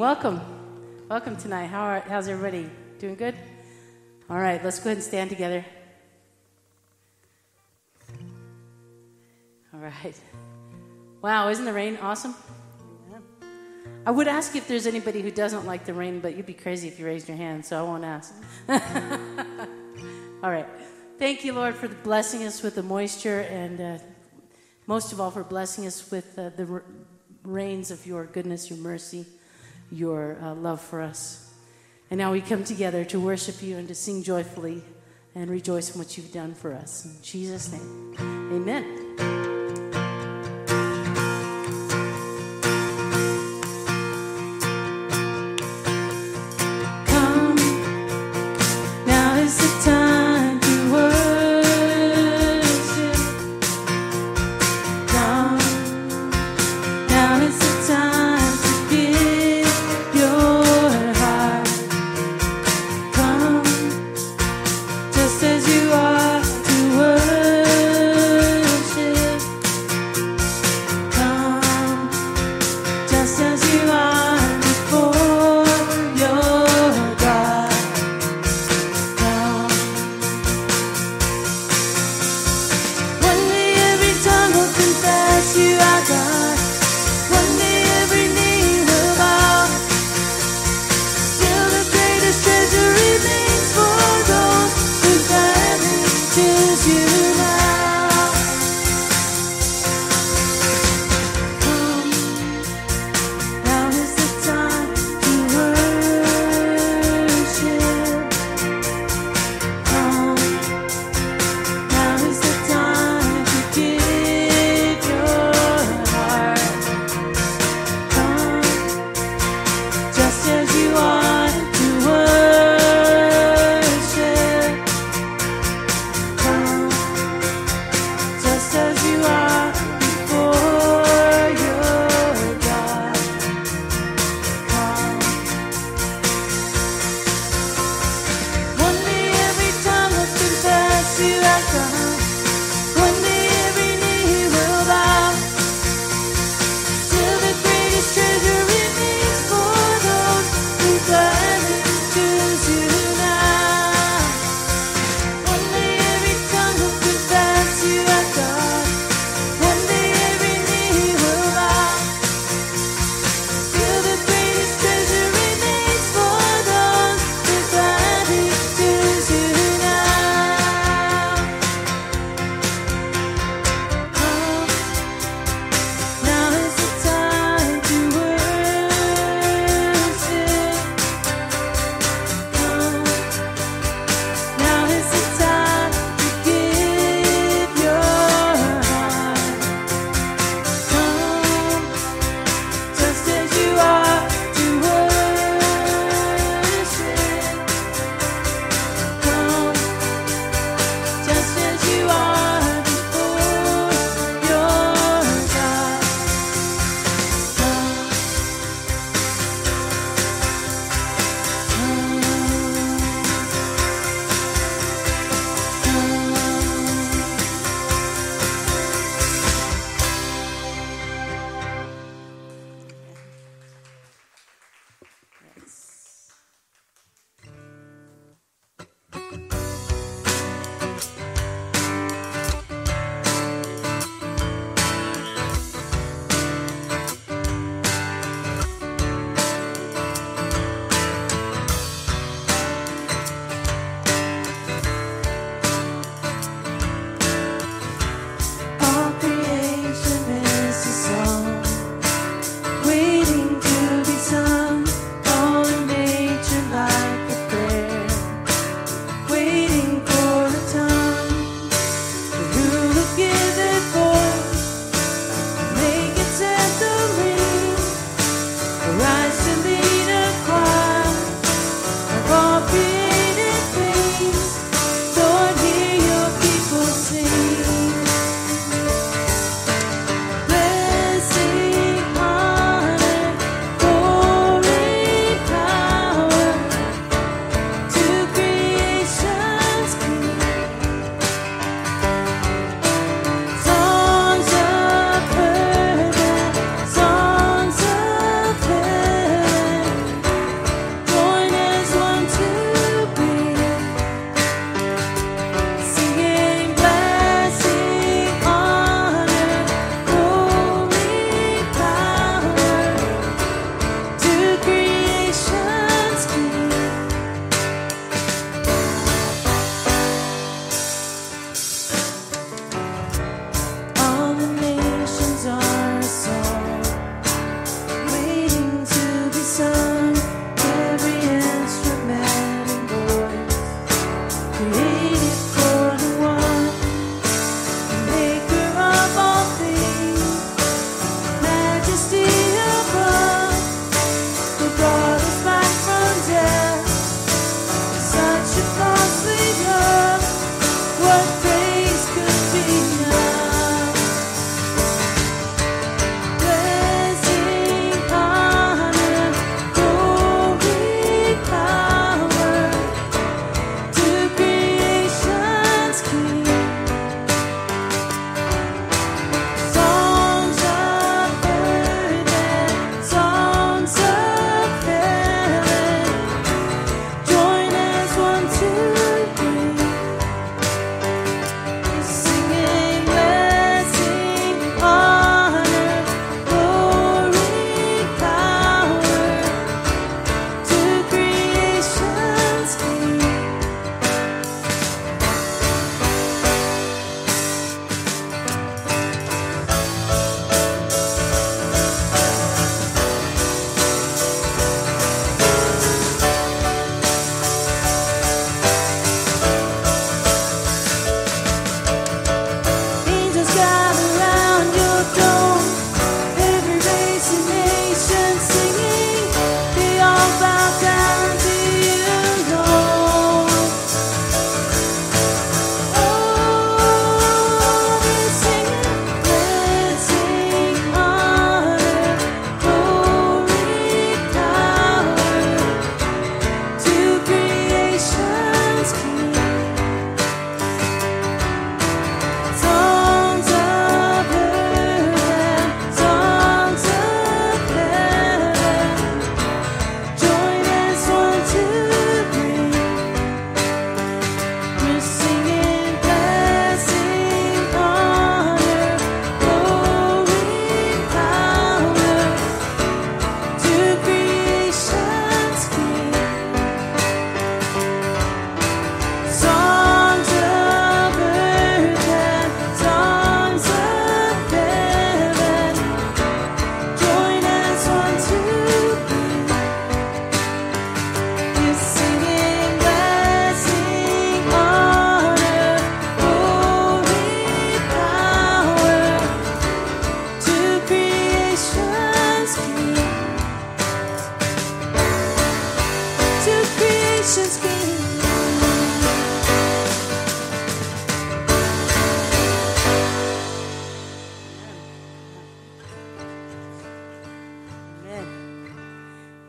Welcome. Welcome tonight. How's everybody? Doing good? All right, let's go ahead and stand together. All right. Wow, isn't the rain awesome? I would ask if there's anybody who doesn't like the rain, but you'd be crazy if you raised your hand, so I won't ask. All right. Thank you, Lord, for blessing us with the moisture, and most of all for blessing us with the rains of your goodness, your mercy, your love for us. And now we come together to worship you and to sing joyfully and rejoice in what you've done for us. In Jesus' name, amen.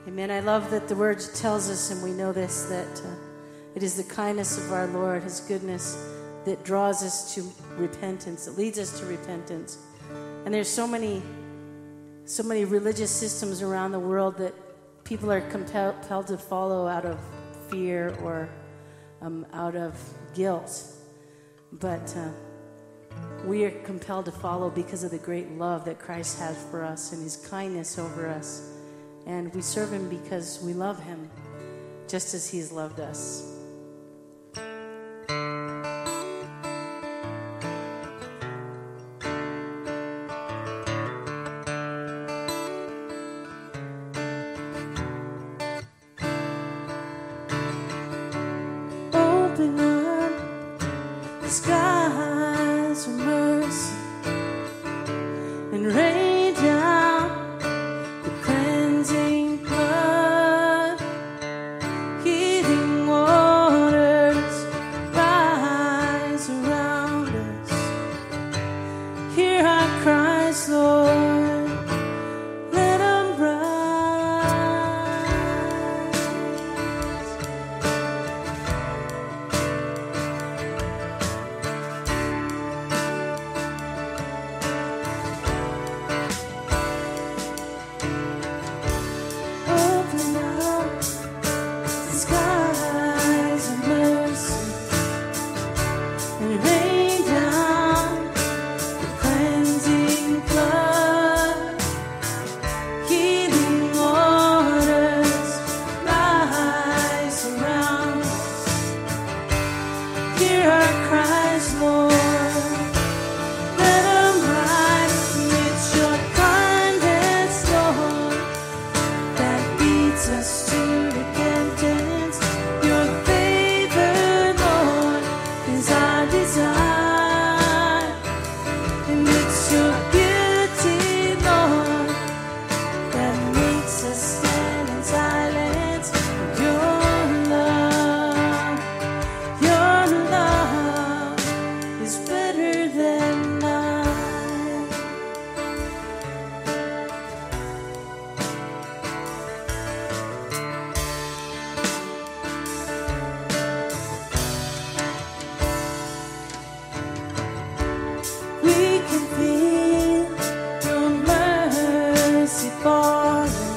Amen. I love that the word tells us, and we know this, that it is the kindness of our Lord, his goodness, that draws us to repentance, that leads us to repentance. And there's so many religious systems around the world that people are compelled to follow out of fear or out of guilt. But we are compelled to follow because of the great love that Christ has for us and his kindness over us. And we serve him because we love him, just as he has loved us. Open up the skies of mercy and rain down the cleansing blood. Healing waters rise around us. Hear our cries, Lord, let them rise. Open up the skies of mercy and rain down the cleansing blood. Healing waters rise around us. Hear our cries, Lord, let them rise. It's your kindness, Lord, that leads us to repentance. Your favor, Lord, is our desire. And it's your beauty, Lord, that makes us stand in silence. Your love is better than life. We can feel your mercy falling.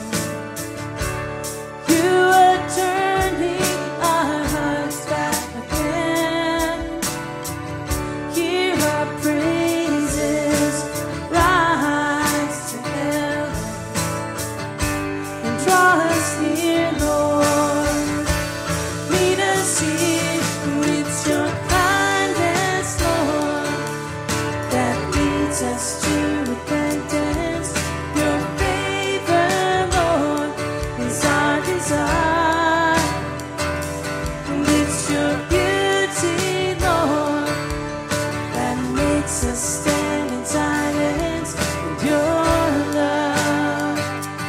You are turning our hearts back again. Hear our praises rise to heaven and draw us near, Lord. Meet us here with your kindness, Lord, that leads us to repentance. Your favor, Lord, is our desire. And it's your beauty, Lord, that makes us stand in silence. And your love,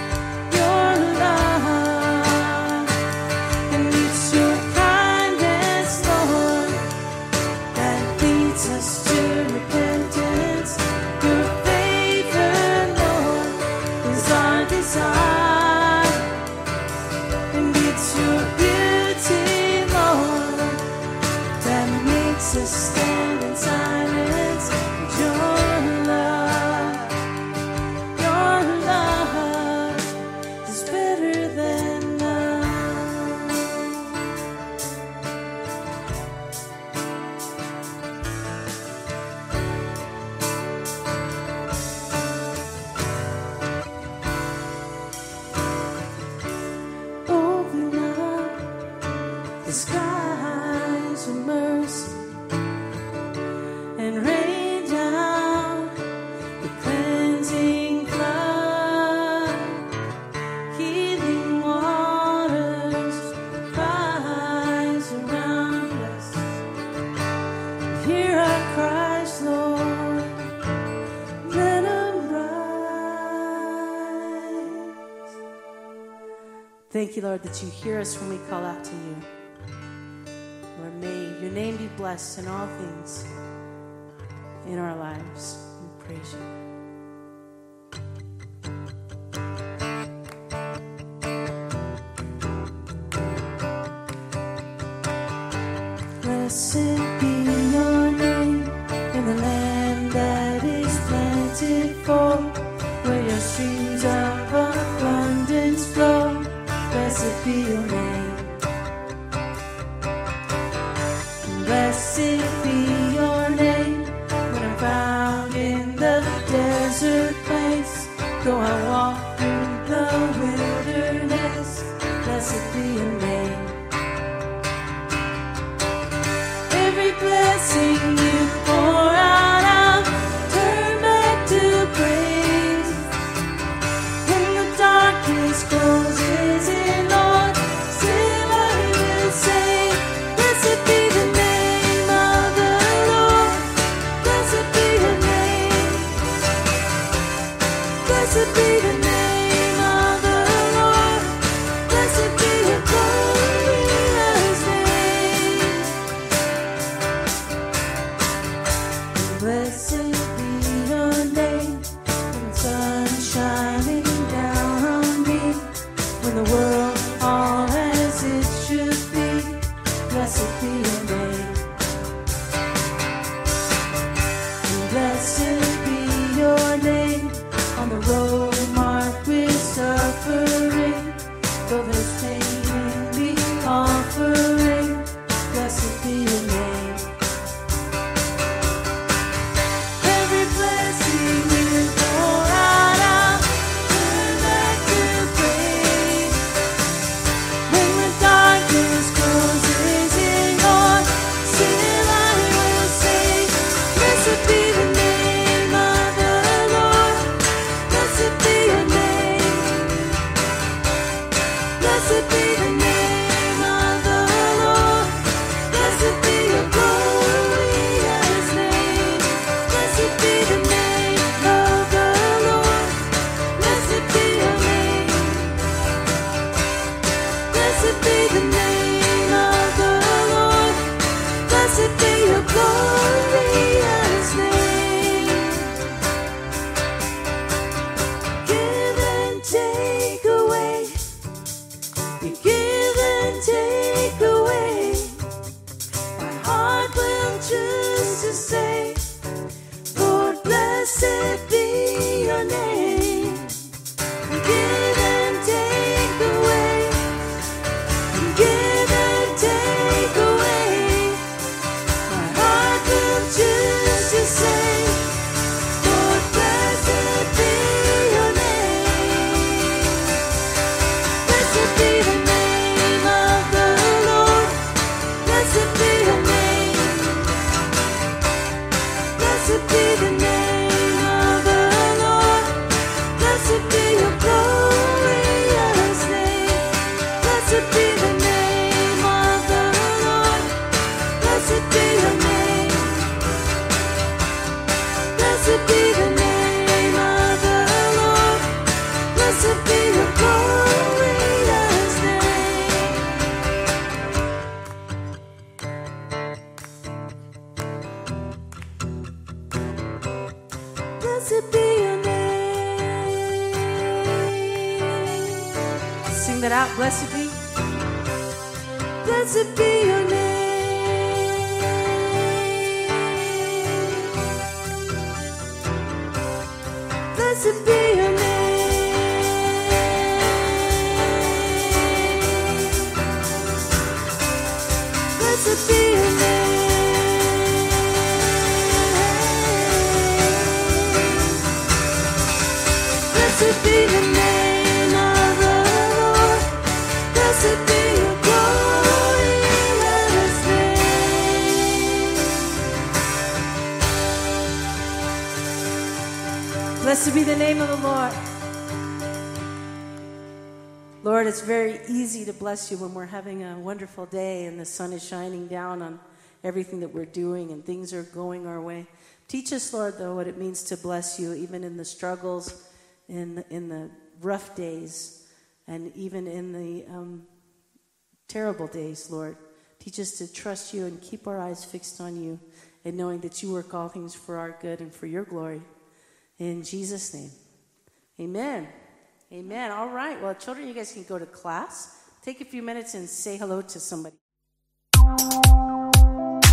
and it's your kindness, Lord, that leads us to repentance. Your favor, Lord, is our desire. And it's your beauty, Lord, that makes us stand in silence. Your love is better than love. Open up the skies of mercy and rain down the cleansing flood. Healing waters rise around us. Hear our cries, Lord, let them rise. Thank you, Lord, that you hear us when we call out to you. Lord, may your name be blessed in all things in our lives. We praise you. Blessed be your name in the land that is plentiful, where your streams of abundance flow. Blessed be your name. Blessed be your name when I'm found in the desert place. Though I walk through the wilderness, blessed be your name. Every blessing you pour out, I'll turn back to praise. When the darkness closes in, Lord, still I will say, blessed be the name of the Lord. Blessed be your name. Blessed be the name of the Lord. Blessed be your glorious name. Blessed be your name when the sun's shining down on me, when the world all as it should be. Blessed be your name. Blessed be your name on the road marked with suffering, though there's pain in the offering. Blessed be your name. Every blessing you pour out, I'll turn back to praise. When the darkness closes in, Lord, still I will say, blessed be the name of the Lord. Blessed be your name. Blessed be the name of the Lord. Blessed be your glorious name. Blessed be the name of the Lord. Blessed be your name. Blessed be the name of the Lord. Blessed be your glorious name. Give and take away. You give and take away. My heart will choose to say, Lord, blessed be your name. You give and take away. You give and take away. My heart will choose to say, Lord, blessed be your name. Blessed be the name of the Lord. Blessed be your name. Blessed be the name of the Lord. Blessed be your glorious name. Blessed be the name of the Lord. Blessed be your name. Blessed be the name of the Lord. Blessed be your glorious name. Blessed be your name. Sing that out. Blessed be. Blessed be your name. Blessed be your name. Blessed be your name. Blessed be the name of the Lord. Blessed be your glorious name. Blessed be the name of the Lord. Lord, it's very easy to bless you when we're having a wonderful day and the sun is shining down on everything that we're doing and things are going our way. Teach us, Lord, though, what it means to bless you, even in the struggles, in the rough days, and even in the terrible days, Lord. Teach us to trust you and keep our eyes fixed on you, and knowing that you work all things for our good and for your glory. In Jesus' name, amen. Amen. All right. Well, children, you guys can go to class. Take a few minutes and say hello to somebody.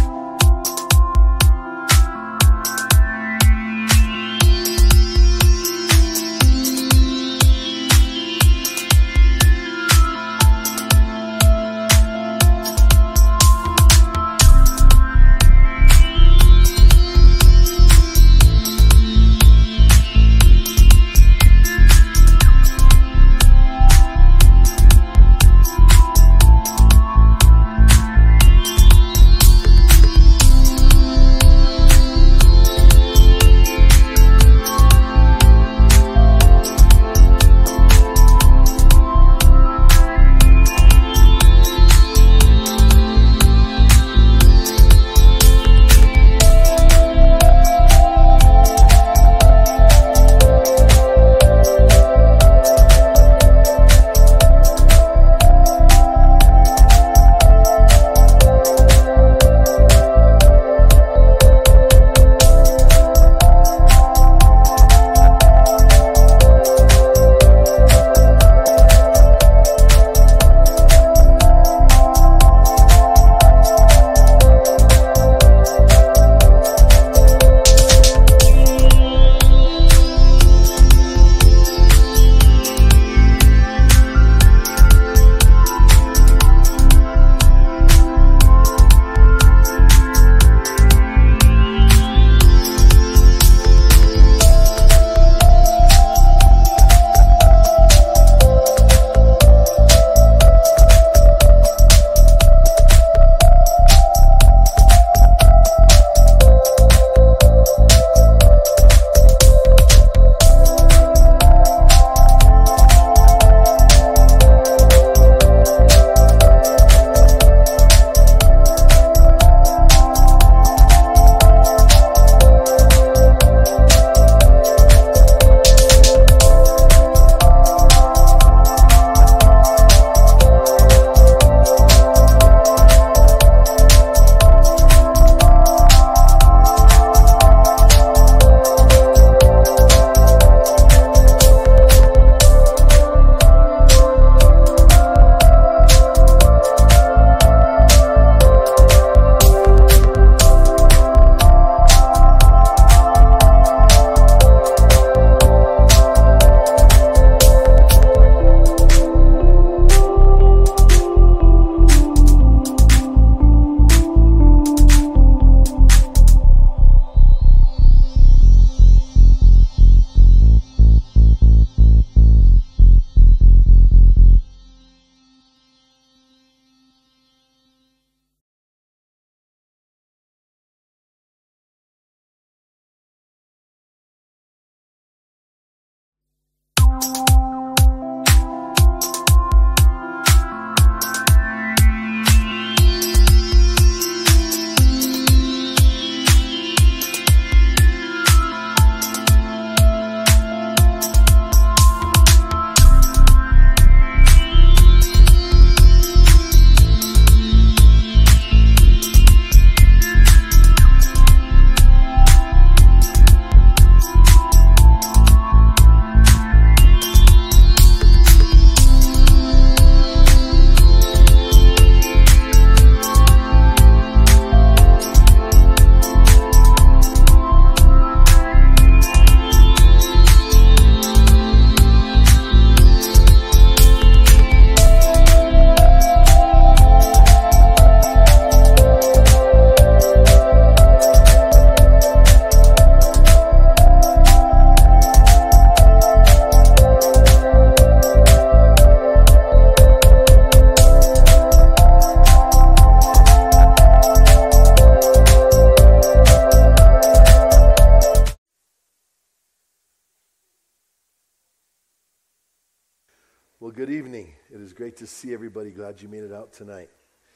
Great to see everybody. Glad you made it out tonight.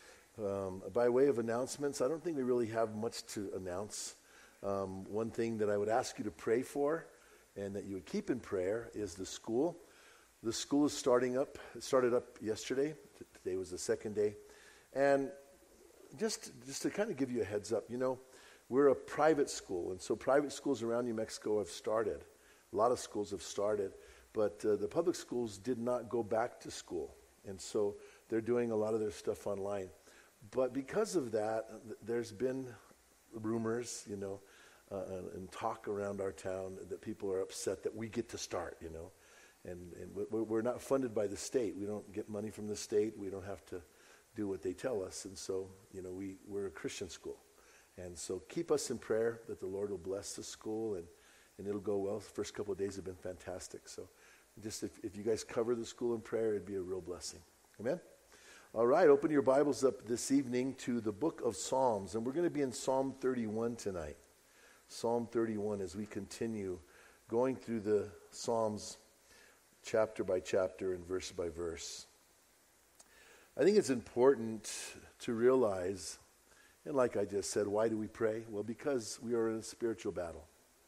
By way of announcements, I don't think we really have much to announce. One thing that I would ask you to pray for and that you would keep in prayer is the school. The school is starting up. It started up yesterday. Today was the second day. And just to kind of give you a heads up, we're a private school. And so private schools around New Mexico have started. A lot of schools have started. But the public schools did not go back to school. And so they're doing a lot of their stuff online. But because of that, there's been rumors, and talk around our town that people are upset that we get to start, And we're not funded by the state. We don't get money from the state. We don't have to do what they tell us. And so, we're a Christian school. And so keep us in prayer that the Lord will bless the school and it'll go well. The first couple of days have been fantastic. So just if you guys cover the school in prayer, it'd be a real blessing. Amen? All right, open your Bibles up this evening to the book of Psalms. And we're going to be in Psalm 31 tonight. Psalm 31 as we continue going through the Psalms chapter by chapter and verse by verse. I think it's important to realize, and like I just said, why do we pray? Well, because we are in a spiritual battle.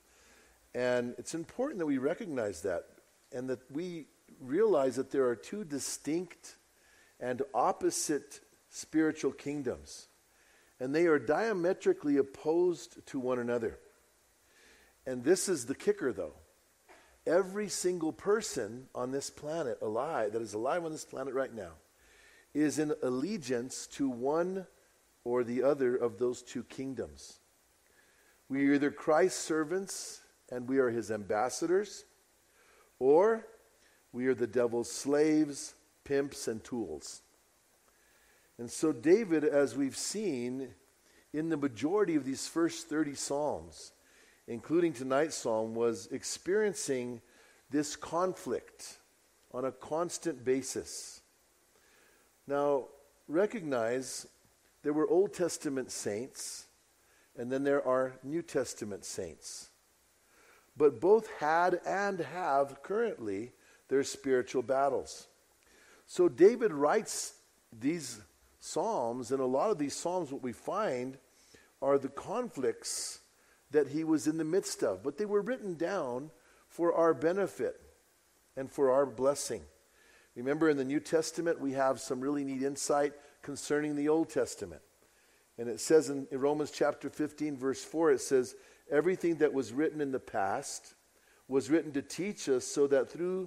And it's important that we recognize that and that we realize that there are two distinct and opposite spiritual kingdoms. And they are diametrically opposed to one another. And this is the kicker, though. Every single person on this planet alive, that is alive on this planet right now, is in allegiance to one or the other of those two kingdoms. We are either Christ's servants and we are his ambassadors, or we are the devil's slaves, pimps, and tools. And so David, as we've seen in the majority of these first 30 Psalms, including tonight's Psalm, was experiencing this conflict on a constant basis. Now, recognize there were Old Testament saints, and then there are New Testament saints. But both had and have currently their spiritual battles. So David writes these Psalms, and a lot of these Psalms, what we find are the conflicts that he was in the midst of. But they were written down for our benefit and for our blessing. Remember, in the New Testament, we have some really neat insight concerning the Old Testament. And it says in Romans chapter 15, verse 4, it says, everything that was written in the past was written to teach us so that through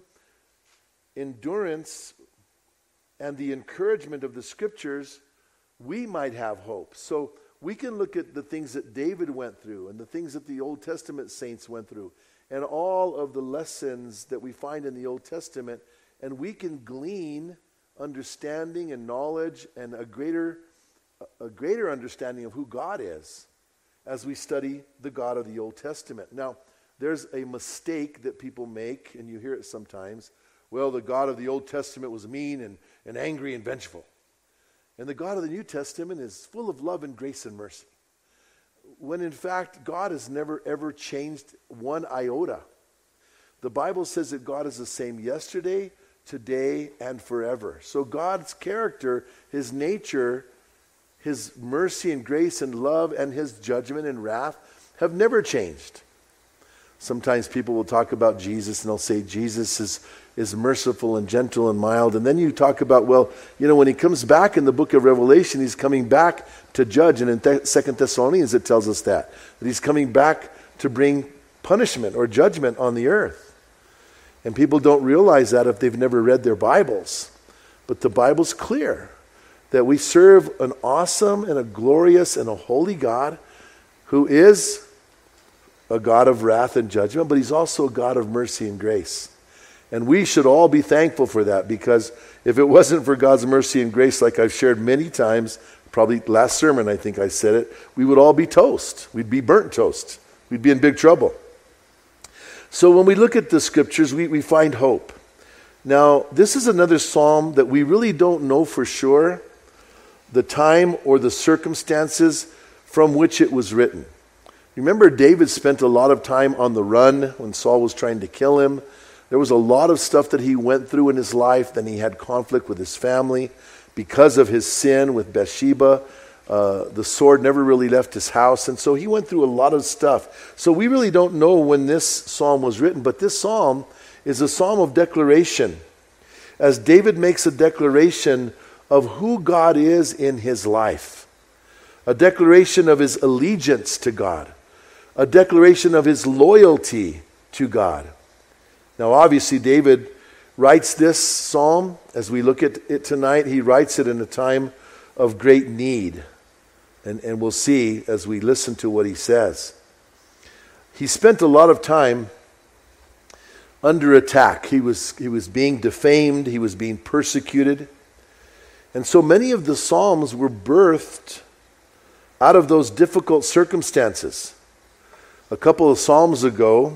endurance and the encouragement of the Scriptures, we might have hope. So we can look at the things that David went through and the things that the Old Testament saints went through and all of the lessons that we find in the Old Testament, and we can glean understanding and knowledge and a greater understanding of who God is as we study the God of the Old Testament. Now, there's a mistake that people make, and you hear it sometimes. Well, the God of the Old Testament was mean and angry and vengeful. And the God of the New Testament is full of love and grace and mercy. When in fact, God has never ever changed one iota. The Bible says that God is the same yesterday, today, and forever. So God's character, his nature, his mercy and grace and love and his judgment and wrath have never changed. Sometimes people will talk about Jesus and they'll say Jesus is merciful and gentle and mild. And then you talk about, when he comes back in the book of Revelation, he's coming back to judge. And in 2 Thessalonians it tells us that he's coming back to bring punishment or judgment on the earth. And people don't realize that if they've never read their Bibles. But the Bible's clear that we serve an awesome and a glorious and a holy God who is a God of wrath and judgment, but he's also a God of mercy and grace. And we should all be thankful for that, because if it wasn't for God's mercy and grace, like I've shared many times, probably last sermon I think I said it, we would all be toast. We'd be burnt toast. We'd be in big trouble. So when we look at the Scriptures, we find hope. Now, this is another psalm that we really don't know for sure the time or the circumstances from which it was written. Remember, David spent a lot of time on the run when Saul was trying to kill him. There was a lot of stuff that he went through in his life. Then he had conflict with his family because of his sin with Bathsheba. The sword never really left his house. And so he went through a lot of stuff. So we really don't know when this psalm was written, but this psalm is a psalm of declaration. As David makes a declaration of who God is in his life, a declaration of his allegiance to God, a declaration of his loyalty to God. Now, obviously, David writes this psalm, as we look at it tonight, he writes it in a time of great need. And we'll see as we listen to what he says. He spent a lot of time under attack. He was being defamed. He was being persecuted. And so many of the Psalms were birthed out of those difficult circumstances. A couple of Psalms ago,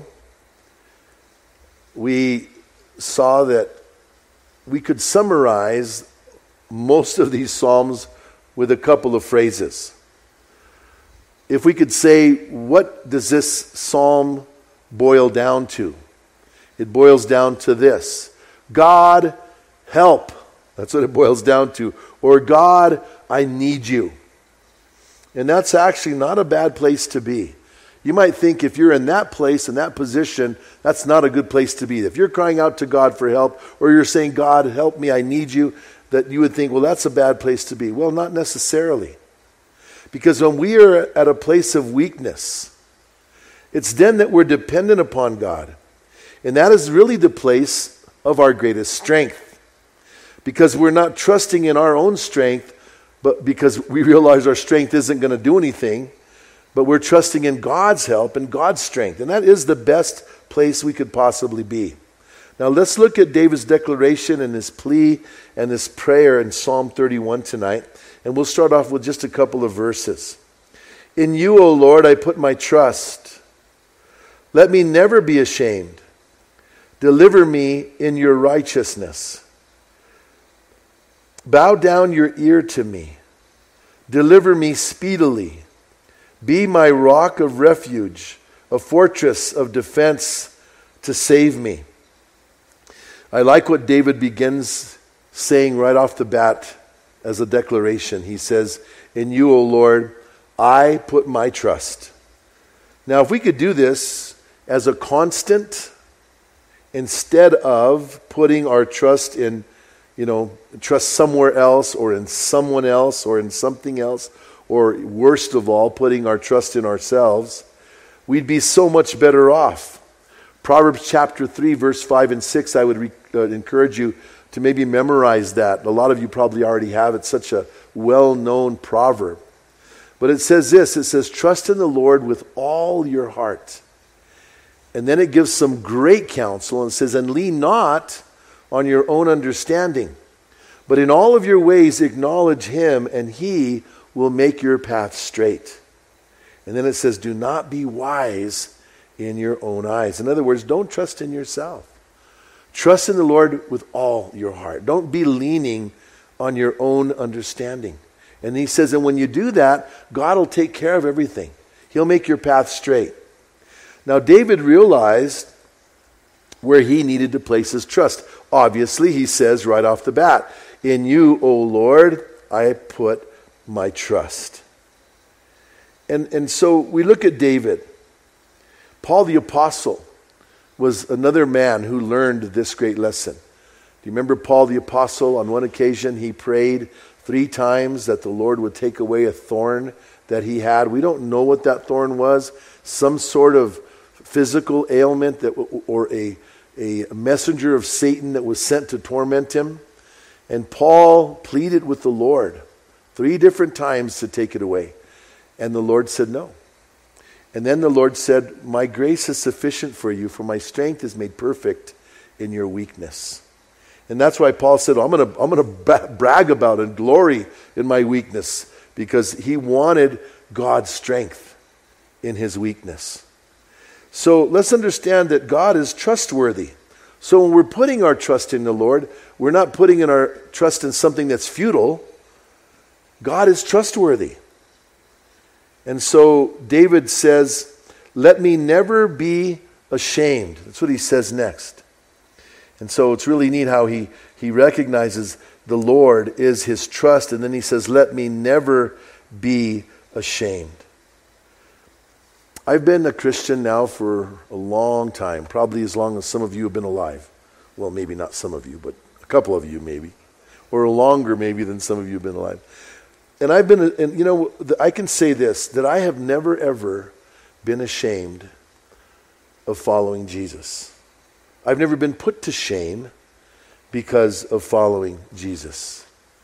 we saw that we could summarize most of these Psalms with a couple of phrases. If we could say, what does this Psalm boil down to? It boils down to this: God, help. That's what it boils down to. Or God, I need you. And that's actually not a bad place to be. You might think if you're in that place, in that position, that's not a good place to be. If you're crying out to God for help, or you're saying, God, help me, I need you, that you would think, well, that's a bad place to be. Well, not necessarily. Because when we are at a place of weakness, it's then that we're dependent upon God. And that is really the place of our greatest strength. Because we're not trusting in our own strength, but because we realize our strength isn't going to do anything, but we're trusting in God's help and God's strength. And that is the best place we could possibly be. Now let's look at David's declaration and his plea and his prayer in Psalm 31 tonight. And we'll start off with just a couple of verses. In you, O Lord, I put my trust. Let me never be ashamed. Deliver me in your righteousness. Bow down your ear to me. Deliver me speedily. Be my rock of refuge, a fortress of defense to save me. I like what David begins saying right off the bat as a declaration. He says, in you, O Lord, I put my trust. Now, if we could do this as a constant, instead of putting our trust in, trust somewhere else or in someone else or in something else, or worst of all, putting our trust in ourselves, we'd be so much better off. Proverbs chapter 3, verse 5 and 6, I would encourage you to maybe memorize that. A lot of you probably already have. It's such a well-known proverb. But it says this, it says, trust in the Lord with all your heart. And then it gives some great counsel and says, and lean not on your own understanding, but in all of your ways acknowledge him, and he will make your path straight. And then it says, do not be wise in your own eyes. In other words, don't trust in yourself. Trust in the Lord with all your heart. Don't be leaning on your own understanding. And he says, and when you do that, God will take care of everything. He'll make your path straight. Now, David realized where he needed to place his trust. Obviously, he says right off the bat, in you, O Lord, I put my trust. And so we look at David. Paul the Apostle was another man who learned this great lesson. Do you remember Paul the Apostle? On one occasion, he prayed 3 times that the Lord would take away a thorn that he had. We don't know what that thorn was. Some sort of physical ailment or a messenger of Satan that was sent to torment him. And Paul pleaded with the Lord 3 different times to take it away. And the Lord said no. And then the Lord said, my grace is sufficient for you, for my strength is made perfect in your weakness. And that's why Paul said, I'm going to brag about and glory in my weakness, because he wanted God's strength in his weakness. So let's understand that God is trustworthy. So when we're putting our trust in the Lord, we're not putting in our trust in something that's futile. God is trustworthy. And so David says, let me never be ashamed. That's what he says next. And so it's really neat how he recognizes the Lord is his trust. And then he says, let me never be ashamed. I've been a Christian now for a long time, probably as long as some of you have been alive. Well, maybe not some of you, but a couple of you maybe. Or longer maybe than some of you have been alive. And I can say this, that I have never ever been ashamed of following Jesus. I've never been put to shame because of following Jesus.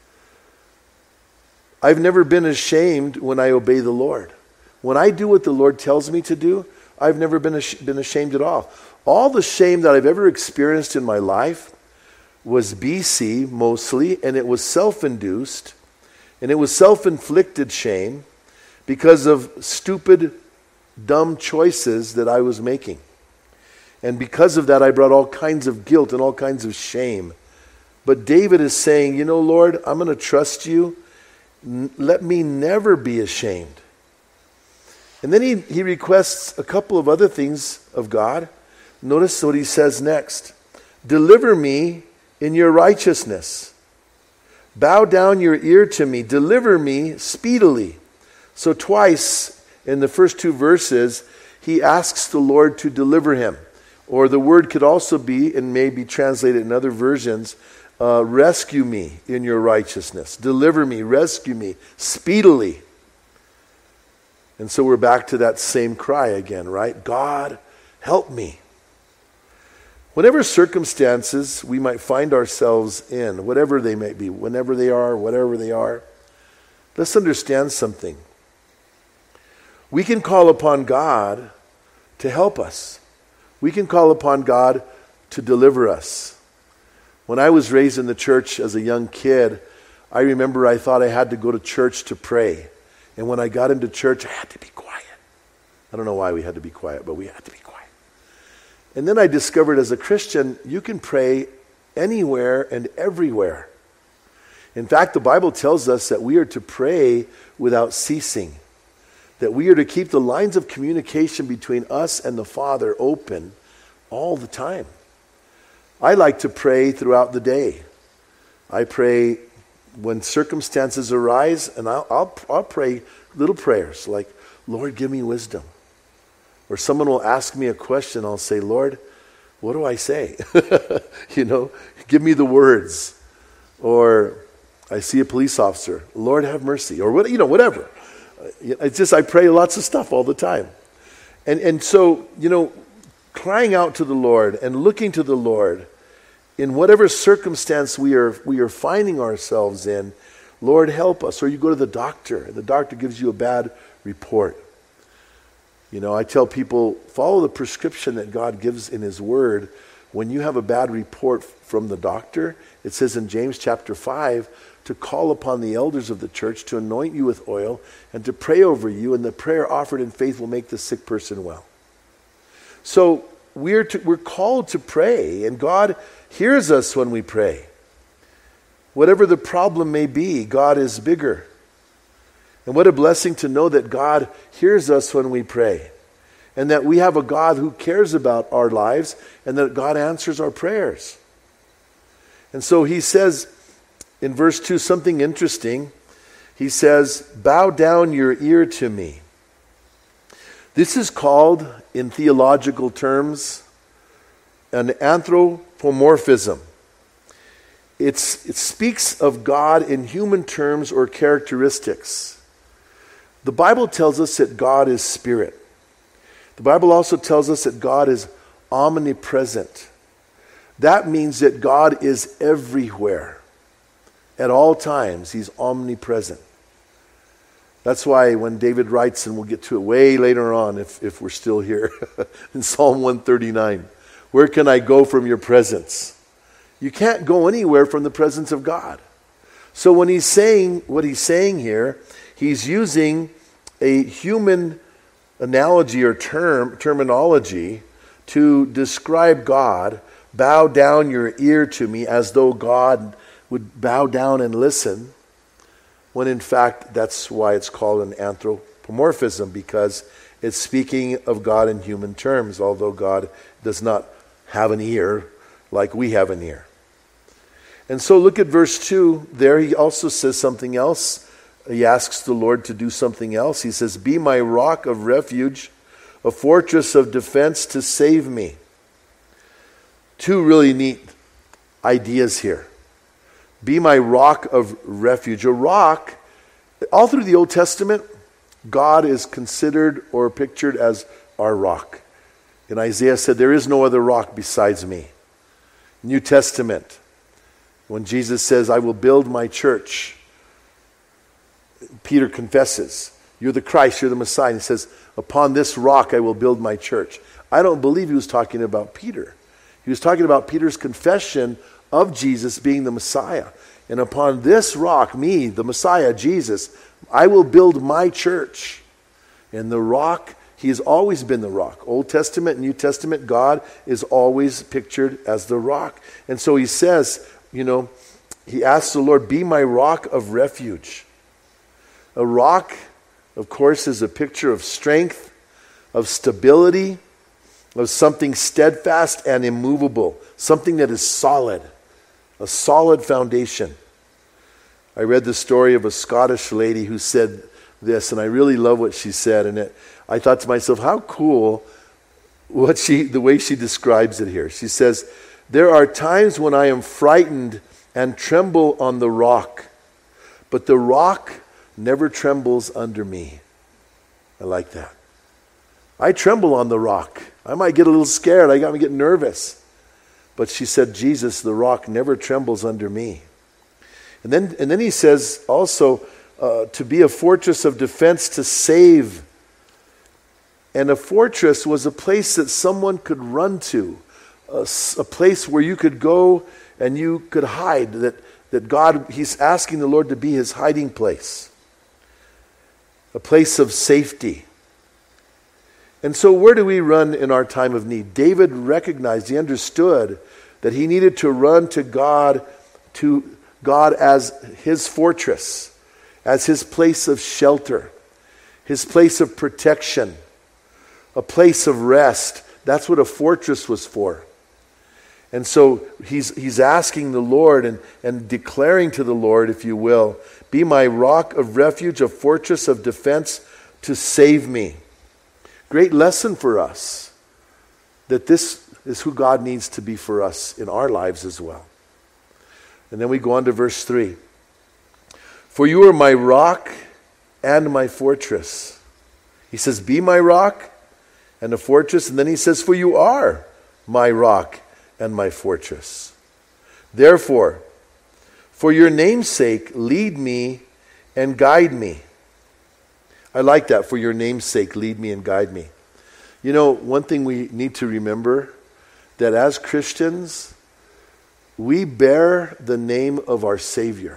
I've never been ashamed when I obey the Lord. When I do what the Lord tells me to do, I've never been ashamed at all. All the shame that I've ever experienced in my life was BC mostly, and it was self-induced, and it was self-inflicted shame because of stupid, dumb choices that I was making. And because of that, I brought all kinds of guilt and all kinds of shame. But David is saying, Lord, I'm going to trust you. Let me never be ashamed. And then he requests a couple of other things of God. Notice what he says next. Deliver me in your righteousness. Bow down your ear to me. Deliver me speedily. So twice in the first two verses, he asks the Lord to deliver him. Or the word could also be, and may be translated in other versions, rescue me in your righteousness. Deliver me, rescue me speedily. And so we're back to that same cry again, right? God, help me. Whatever circumstances we might find ourselves in, whatever they may be, whenever they are, whatever they are, let's understand something. We can call upon God to help us. We can call upon God to deliver us. When I was raised in the church as a young kid, I remember I thought I had to go to church to pray. And when I got into church, I had to be quiet. I don't know why we had to be quiet, but we had to be quiet. And then I discovered as a Christian, you can pray anywhere and everywhere. In fact, the Bible tells us that we are to pray without ceasing. That we are to keep the lines of communication between us and the Father open all the time. I like to pray throughout the day. I pray when circumstances arise, and I'll pray little prayers like, Lord, give me wisdom. Or someone will ask me a question, I'll say, Lord, what do I say? Give me the words. Or I see a police officer, Lord, have mercy. Or whatever. It's just I pray lots of stuff all the time. And so, crying out to the Lord and looking to the Lord in whatever circumstance we are finding ourselves in, Lord, help us. Or you go to the doctor, and the doctor gives you a bad report. I tell people, follow the prescription that God gives in his word. When you have a bad report from the doctor, it says in James chapter 5, to call upon the elders of the church to anoint you with oil and to pray over you, and the prayer offered in faith will make the sick person well. So we're called to pray, and God hears us when we pray. Whatever the problem may be, God is bigger. And what a blessing to know that God hears us when we pray, and that we have a God who cares about our lives, and that God answers our prayers. And so he says in verse 2 something interesting. He says, bow down your ear to me. This is called, in theological terms, an anthropomorphism. It speaks of God in human terms or characteristics. The Bible tells us that God is spirit. The Bible also tells us that God is omnipresent. That means that God is everywhere. At all times, he's omnipresent. That's why when David writes, and we'll get to it way later on if we're still here, in Psalm 139, where can I go from your presence? You can't go anywhere from the presence of God. So when he's saying what he's saying here, he's using a human analogy or terminology to describe God. Bow down your ear to me, as though God would bow down and listen, when in fact that's why it's called an anthropomorphism, because it's speaking of God in human terms, although God does not have an ear like we have an ear. And so look at verse 2 there. He also says something else. He asks the Lord to do something else. He says, be my rock of refuge, a fortress of defense to save me. Two really neat ideas here. Be my rock of refuge. A rock, all through the Old Testament, God is considered or pictured as our rock. And Isaiah said, there is no other rock besides me. New Testament, when Jesus says, I will build my church, Peter confesses, you're the Christ, you're the Messiah. And he says, upon this rock I will build my church. I don't believe he was talking about Peter. He was talking about Peter's confession of Jesus being the Messiah. And upon this rock, me, the Messiah, Jesus, I will build my church. And the rock, he has always been the rock. Old Testament, New Testament, God is always pictured as the rock. And so he says, he asks the Lord, be my rock of refuge. A rock, of course, is a picture of strength, of stability, of something steadfast and immovable, something that is solid, a solid foundation. I read the story of a Scottish lady who said this, and I really love what she said. And I thought to myself, how cool the way she describes it here. She says, there are times when I am frightened and tremble on the rock, but the rock never trembles under me. I like that. I tremble on the rock. I might get a little scared. I might get nervous. But she said, Jesus, the rock, never trembles under me. And then he says also to be a fortress of defense to save. And a fortress was a place that someone could run to, a place where you could go and you could hide, that God, he's asking the Lord to be his hiding place, a place of safety. And so where do we run in our time of need? David recognized, he understood that he needed to run to God as his fortress, as his place of shelter, his place of protection, a place of rest. That's what a fortress was for. And so he's asking the Lord and declaring to the Lord, if you will, be my rock of refuge, a fortress of defense to save me. Great lesson for us, that this is who God needs to be for us in our lives as well. And then we go on to verse 3. For you are my rock and my fortress. He says, be my rock and a fortress. And then he says, for you are my rock and my fortress. Therefore, for your name's sake, lead me and guide me. I like that, for your name's sake, lead me and guide me. One thing we need to remember, that as Christians, we bear the name of our Savior.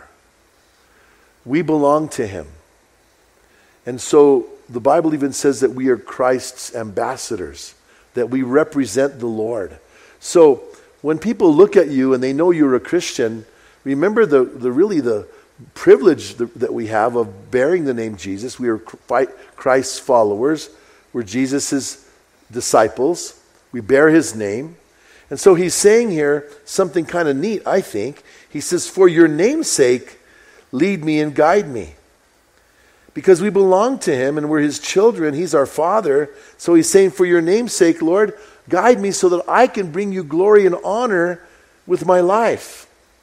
We belong to him. And so the Bible even says that we are Christ's ambassadors, that we represent the Lord. So when people look at you and they know you're a Christian, remember the privilege that we have of bearing the name Jesus. We are Christ's followers. We're Jesus' disciples. We bear his name. And so he's saying here something kind of neat, I think. He says, for your name's sake, lead me and guide me. Because we belong to him and we're his children. He's our Father. So he's saying, for your name's sake, Lord, guide me so that I can bring you glory and honor with my life.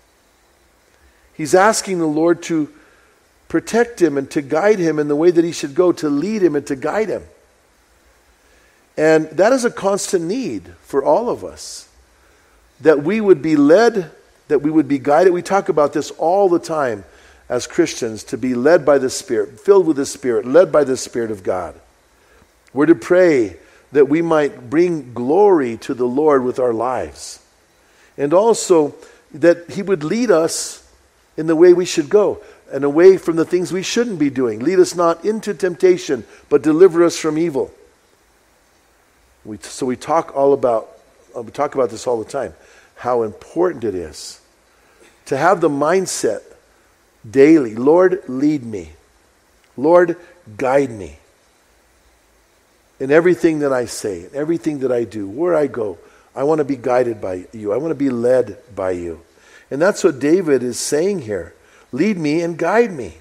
He's asking the Lord to protect him and to guide him in the way that he should go, to lead him and to guide him. And that is a constant need for all of us, that we would be led, that we would be guided. We talk about this all the time as Christians, to be led by the Spirit, filled with the Spirit, led by the Spirit of God. We're to pray that we might bring glory to the Lord with our lives. And also that he would lead us in the way we should go and away from the things we shouldn't be doing. Lead us not into temptation, but deliver us from evil. We talk about this all the time, how important it is to have the mindset daily, Lord, lead me. Lord, guide me. In everything that I say, in everything that I do, where I go, I want to be guided by you. I want to be led by you. And that's what David is saying here. Lead me and guide me.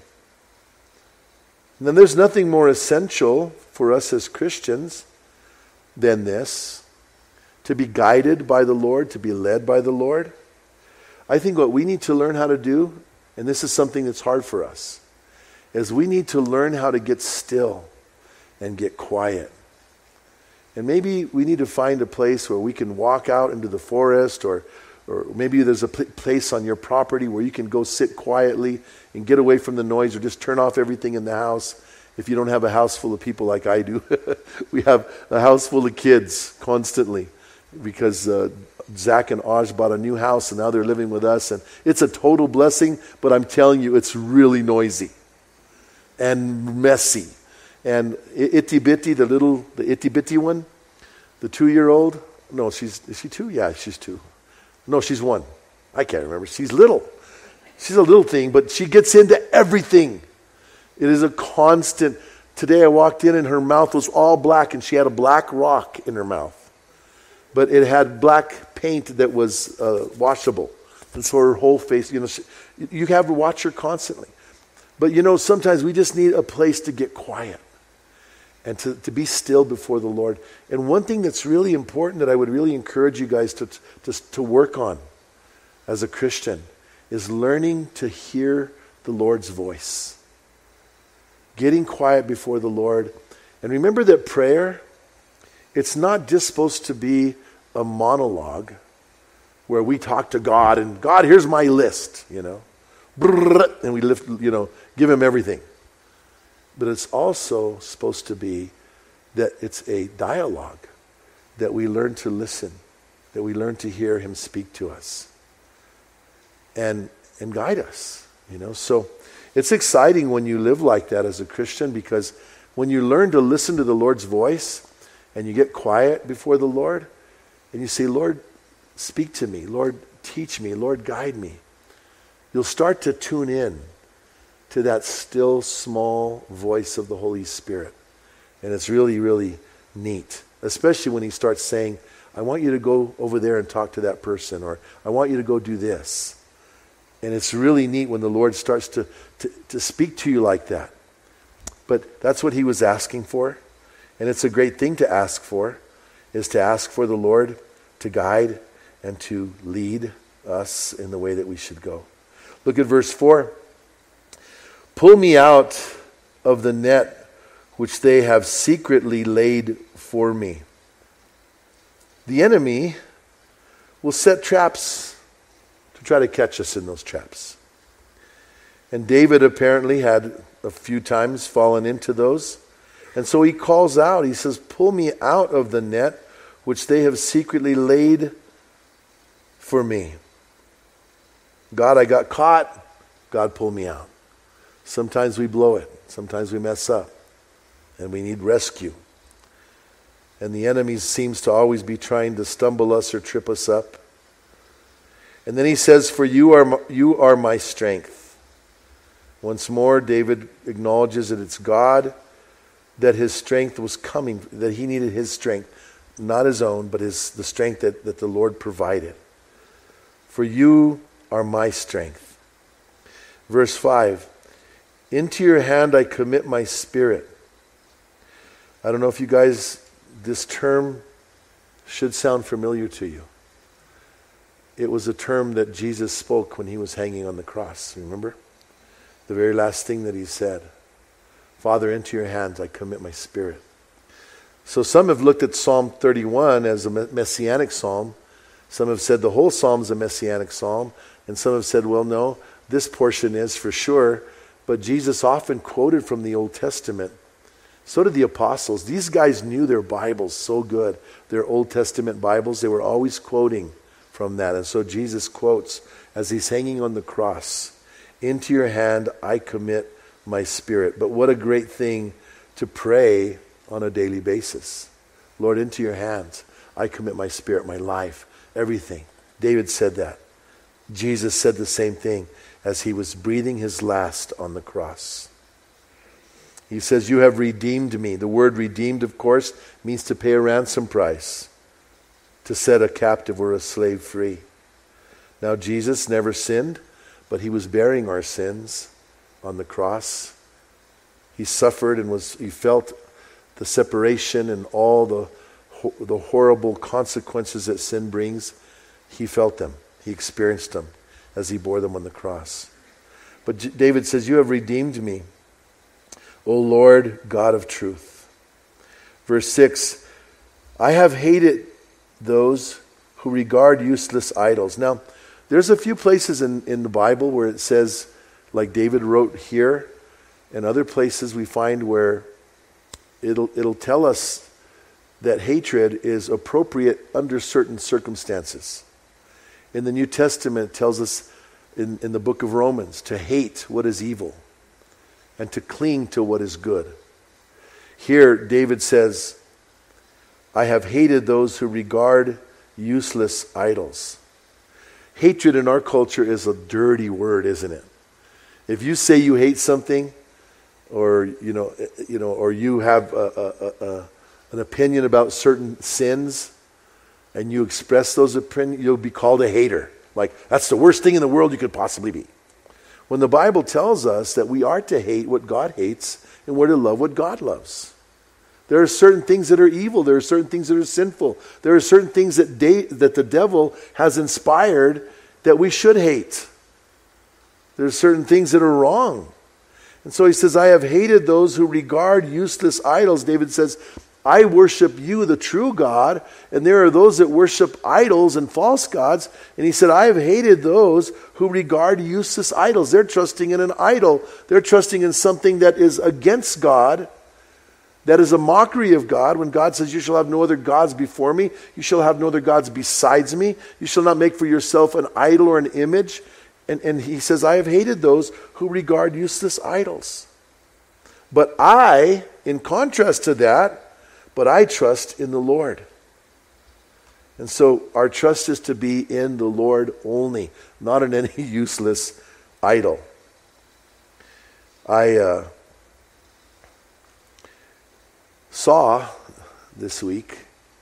And then there's nothing more essential for us as Christians than this. To be guided by the Lord, to be led by the Lord. I think what we need to learn how to do, and this is something that's hard for us, is we need to learn how to get still and get quiet. And maybe we need to find a place where we can walk out into the forest, or maybe there's a place on your property where you can go sit quietly and get away from the noise, or just turn off everything in the house. If you don't have a house full of people like I do, we have a house full of kids constantly because Zach and Aj bought a new house and now they're living with us, and it's a total blessing, but I'm telling you, it's really noisy and messy. And Itty Bitty, the Itty Bitty one, the 2-year-old, no, is she 2? Yeah, she's 2. No, she's 1. I can't remember. She's little. She's a little thing, but she gets into everything. It is a constant. Today I walked in and her mouth was all black and she had a black rock in her mouth. But it had black paint that was washable. And so her whole face, you have to watch her constantly. But sometimes we just need a place to get quiet and to be still before the Lord. And one thing that's really important that I would really encourage you guys to work on as a Christian is learning to hear the Lord's voice. Getting quiet before the Lord. And remember that prayer, it's not just supposed to be a monologue where we talk to God and God, here's my list, and we give him everything. But it's also supposed to be that it's a dialogue, that we learn to listen, that we learn to hear him speak to us and guide us, So it's exciting when you live like that as a Christian, because when you learn to listen to the Lord's voice and you get quiet before the Lord and you say, Lord, speak to me. Lord, teach me. Lord, guide me. You'll start to tune in to that still, small voice of the Holy Spirit. And it's really, really neat, especially when he starts saying, I want you to go over there and talk to that person, or I want you to go do this. And it's really neat when the Lord starts to speak to you like that. But that's what he was asking for. And it's a great thing to ask for, is to ask for the Lord to guide and to lead us in the way that we should go. Look at verse 4. Pull me out of the net which they have secretly laid for me. The enemy will set traps to try to catch us in those traps. And David apparently had a few times fallen into those. And so he calls out, he says, pull me out of the net which they have secretly laid for me. God, I got caught. God, pull me out. Sometimes we blow it. Sometimes we mess up. And we need rescue. And the enemy seems to always be trying to stumble us or trip us up. And then he says, for you are my strength. Once more, David acknowledges that it's God, that his strength was coming, that he needed his strength, not his own, but the strength that the Lord provided. For you are my strength. Verse 5, into your hand I commit my spirit. I don't know if you guys, this term should sound familiar to you. It was a term that Jesus spoke when he was hanging on the cross, remember? The very last thing that he said, Father, into your hands I commit my spirit. So some have looked at Psalm 31 as a messianic psalm. Some have said the whole psalm is a messianic psalm. And some have said, well, no, this portion is for sure. But Jesus often quoted from the Old Testament. So did the apostles. These guys knew their Bibles so good. Their Old Testament Bibles, they were always quoting from that. And so Jesus quotes as he's hanging on the cross, into your hand I commit my spirit. But what a great thing to pray on a daily basis. Lord, into your hands I commit my spirit, my life, everything. David said that. Jesus said the same thing as he was breathing his last on the cross. He says, you have redeemed me. The word redeemed, of course, means to pay a ransom price. to set a captive or a slave free. Now Jesus never sinned, but he was bearing our sins on the cross. He suffered and he felt the separation and all the horrible consequences that sin brings. He felt them. He experienced them as he bore them on the cross. But David says, "You have redeemed me, O Lord God of truth." Verse 6, "I have hated those who regard useless idols." Now, there's a few places in the Bible where it says, like David wrote here, and other places we find where it'll tell us that hatred is appropriate under certain circumstances. In the New Testament, it tells us in the book of Romans to hate what is evil and to cling to what is good. Here, David says, "I have hated those who regard useless idols." Hatred in our culture is a dirty word, isn't it? If you say you hate something, or or you have an opinion about certain sins, and you express those opinions, you'll be called a hater. Like, that's the worst thing in the world you could possibly be. When the Bible tells us that we are to hate what God hates and we're to love what God loves. There are certain things that are evil. There are certain things that are sinful. There are certain things that the devil has inspired that we should hate. There are certain things that are wrong. And so he says, "I have hated those who regard useless idols." David says, "I worship you, the true God, and there are those that worship idols and false gods." And he said, "I have hated those who regard useless idols." They're trusting in an idol. They're trusting in something that is against God, that is a mockery of God. When God says, "You shall have no other gods before me. You shall have no other gods besides me. You shall not make for yourself an idol or an image." And he says, "I have hated those who regard useless idols. But I, in contrast to that, but I trust in the Lord." And so our trust is to be in the Lord only, not in any useless idol. I saw this week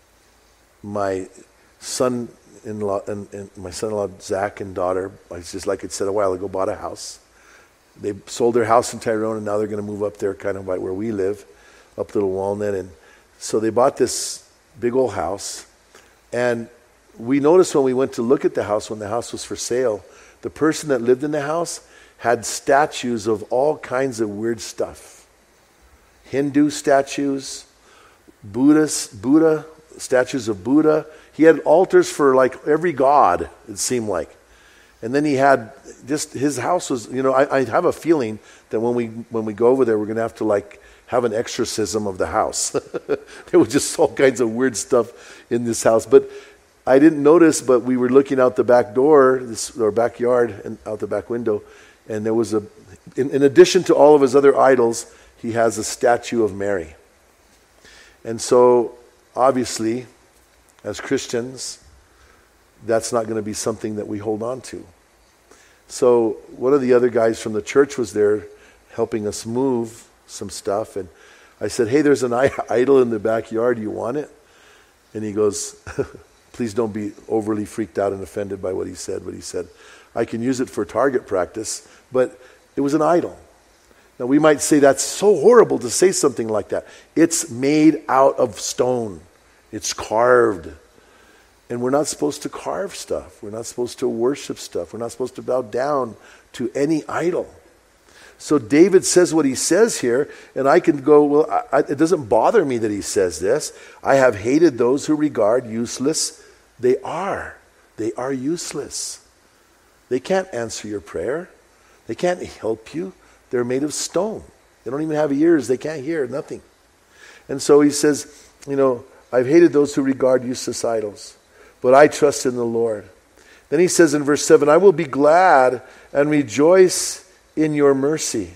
my son-in-law and my son-in-law Zach and daughter, just like I said a while ago, bought a house. They sold their house in Tyrone, and now they're going to move up there kind of by where we live, up Little Walnut. And so they bought this big old house. And we noticed when we went to look at the house, when the house was for sale, the person that lived in the house had statues of all kinds of weird stuff. Hindu statues, Buddha, statues of Buddha. He had altars for like every god, it seemed like. And then he had just, his house was, I have a feeling that when we go over there, we're going to have to like have an exorcism of the house. There was just all kinds of weird stuff in this house. But I didn't notice, but we were looking out the back door, or backyard, and out the back window, and there was in addition to all of his other idols, he has a statue of Mary. And so, obviously, as Christians, that's not going to be something that we hold on to. So one of the other guys from the church was there helping us move some stuff, and I said, "Hey, there's an idol in the backyard. You want it?" And he goes, "Please don't be overly freaked out and offended by what he said." But he said, "I can use it for target practice," but it was an idol. Now we might say that's so horrible to say something like that. It's made out of stone. It's carved. And we're not supposed to carve stuff. We're not supposed to worship stuff. We're not supposed to bow down to any idol. So David says what he says here, and I can go, well, it doesn't bother me that he says this. "I have hated those who regard useless." They are useless. They can't answer your prayer. They can't help you. They're made of stone. They don't even have ears. They can't hear, nothing. And so he says, "I've hated those who regard useless idols, but I trust in the Lord." Then he says in verse 7, "I will be glad and rejoice in your mercy."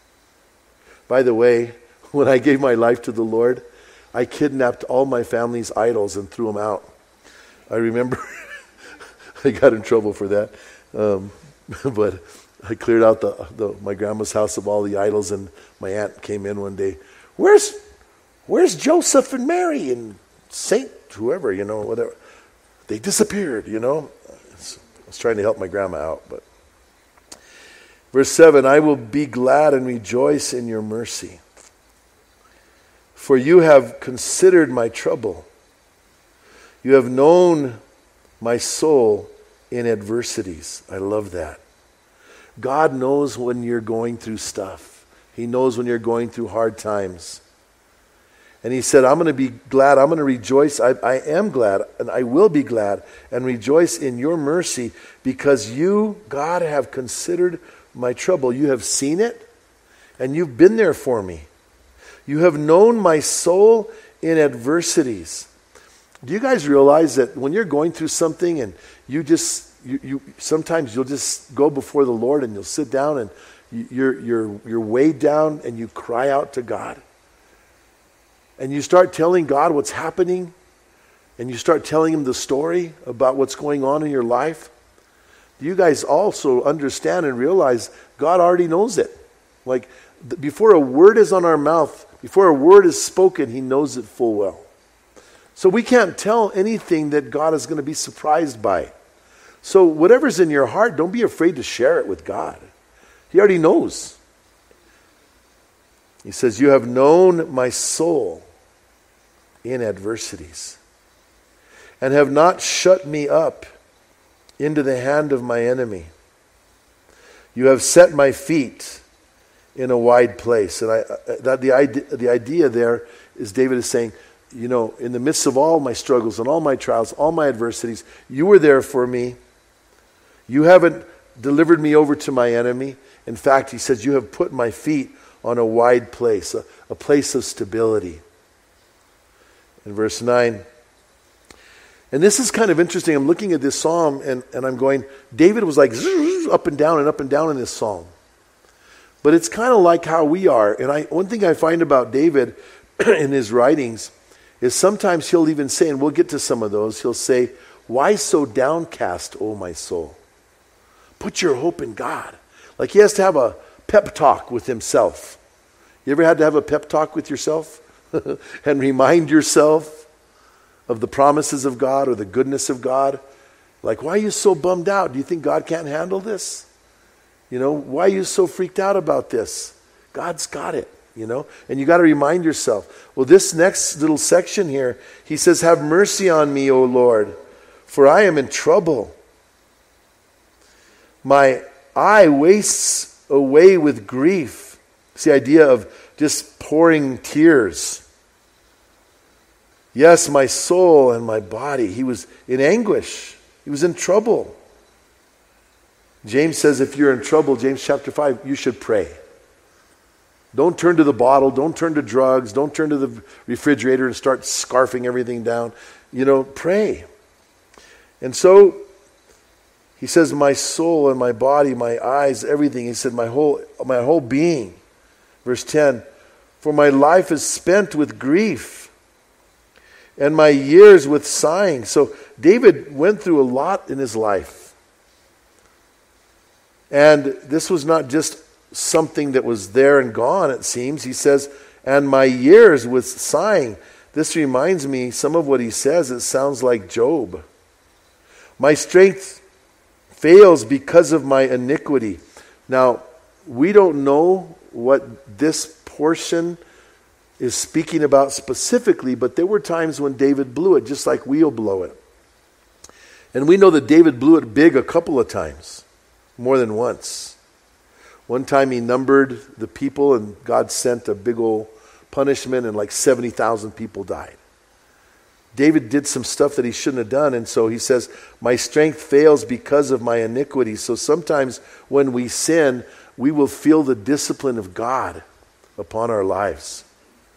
By the way, when I gave my life to the Lord, I kidnapped all my family's idols and threw them out. I remember I got in trouble for that. But I cleared out my grandma's house of all the idols, and my aunt came in one day. Where's Joseph and Mary and Saint whoever, whatever? They disappeared, I was trying to help my grandma out, but. Verse 7, I will be glad and rejoice in your mercy. For you have considered my trouble. You have known my soul in adversities. I love that. God knows when you're going through stuff. He knows when you're going through hard times. And he said, I'm going to be glad, I'm going to rejoice. I am glad, and I will be glad and rejoice in your mercy because you, God, have considered my trouble. You have seen it, and you've been there for me. You have known my soul in adversities. Do you guys realize that when you're going through something and you sometimes you'll just go before the Lord and you'll sit down and you're weighed down and you cry out to God. And you start telling God what's happening and you start telling him the story about what's going on in your life. Do you guys also understand and realize God already knows it? Like before a word is on our mouth, before a word is spoken, he knows it full well. So we can't tell anything that God is going to be surprised by. So whatever's in your heart, don't be afraid to share it with God. He already knows. He says, you have known my soul in adversities and have not shut me up into the hand of my enemy. You have set my feet in a wide place. And the idea there is David is saying, in the midst of all my struggles and all my trials, all my adversities, you were there for me. You haven't delivered me over to my enemy. In fact, he says, you have put my feet on a wide place, a place of stability. In verse 9, and this is kind of interesting. I'm looking at this psalm and I'm going, David was like up and down in this psalm. But it's kind of like how we are. And one thing I find about David in his writings is sometimes he'll even say, and we'll get to some of those, he'll say, why so downcast, O my soul? Put your hope in God. Like he has to have a pep talk with himself. You ever had to have a pep talk with yourself? And remind yourself of the promises of God or the goodness of God? Like, why are you so bummed out? Do you think God can't handle this? Why are you so freaked out about this? God's got it, And you got to remind yourself. Well, this next little section here, he says, have mercy on me, O Lord, for I am in trouble. My eye wastes away with grief. It's the idea of just pouring tears. Yes, my soul and my body. He was in anguish. He was in trouble. James says if you're in trouble, James chapter 5, you should pray. Don't turn to the bottle. Don't turn to drugs. Don't turn to the refrigerator and start scarfing everything down. Pray. And so he says, my soul and my body, my eyes, everything. He said, my whole being. Verse 10, for my life is spent with grief and my years with sighing. So David went through a lot in his life. And this was not just something that was there and gone, it seems. He says, and my years with sighing. This reminds me, some of what he says, it sounds like Job. My strength fails because of my iniquity. Now, we don't know what this portion is speaking about specifically, but there were times when David blew it, just like we'll blow it. And we know that David blew it big a couple of times, more than once. One time he numbered the people and God sent a big old punishment and like 70,000 people died. David did some stuff that he shouldn't have done, and so he says, my strength fails because of my iniquity. So sometimes when we sin, we will feel the discipline of God upon our lives.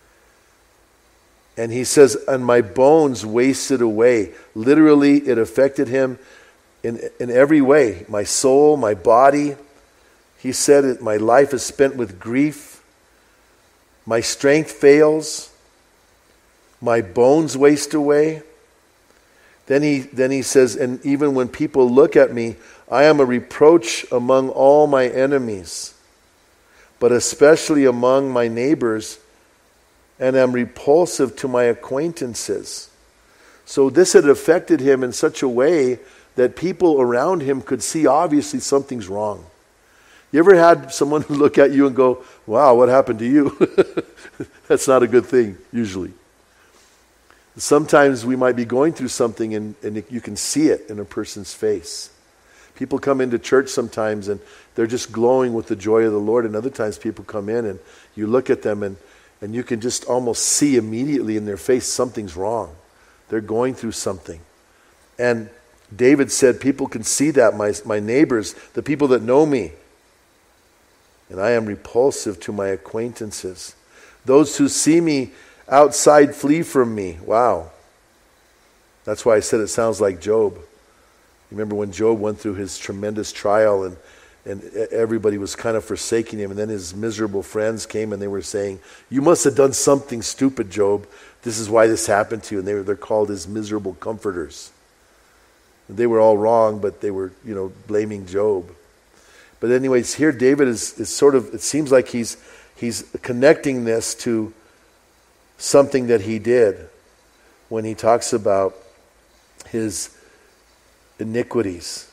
And he says, and my bones wasted away. Literally, it affected him in every way. My soul, my body. He said, my life is spent with grief. My strength fails. My bones waste away. Then he says, and even when people look at me, I am a reproach among all my enemies, but especially among my neighbors, and am repulsive to my acquaintances. So this had affected him in such a way that people around him could see obviously something's wrong. You ever had someone look at you and go, wow, what happened to you? That's not a good thing, usually. Sometimes we might be going through something and you can see it in a person's face. People come into church sometimes and they're just glowing with the joy of the Lord, and other times people come in and you look at them and you can just almost see immediately in their face something's wrong. They're going through something. And David said, people can see that, my neighbors, the people that know me. And I am repulsive to my acquaintances. Those who see me outside flee from me. Wow. That's why I said it sounds like Job. You remember when Job went through his tremendous trial and everybody was kind of forsaking him, and then his miserable friends came and they were saying, you must have done something stupid, Job. This is why this happened to you. And they're called his miserable comforters. They were all wrong, but they were, blaming Job. But anyways, here David is sort of, it seems like he's connecting this to something that he did when he talks about his iniquities.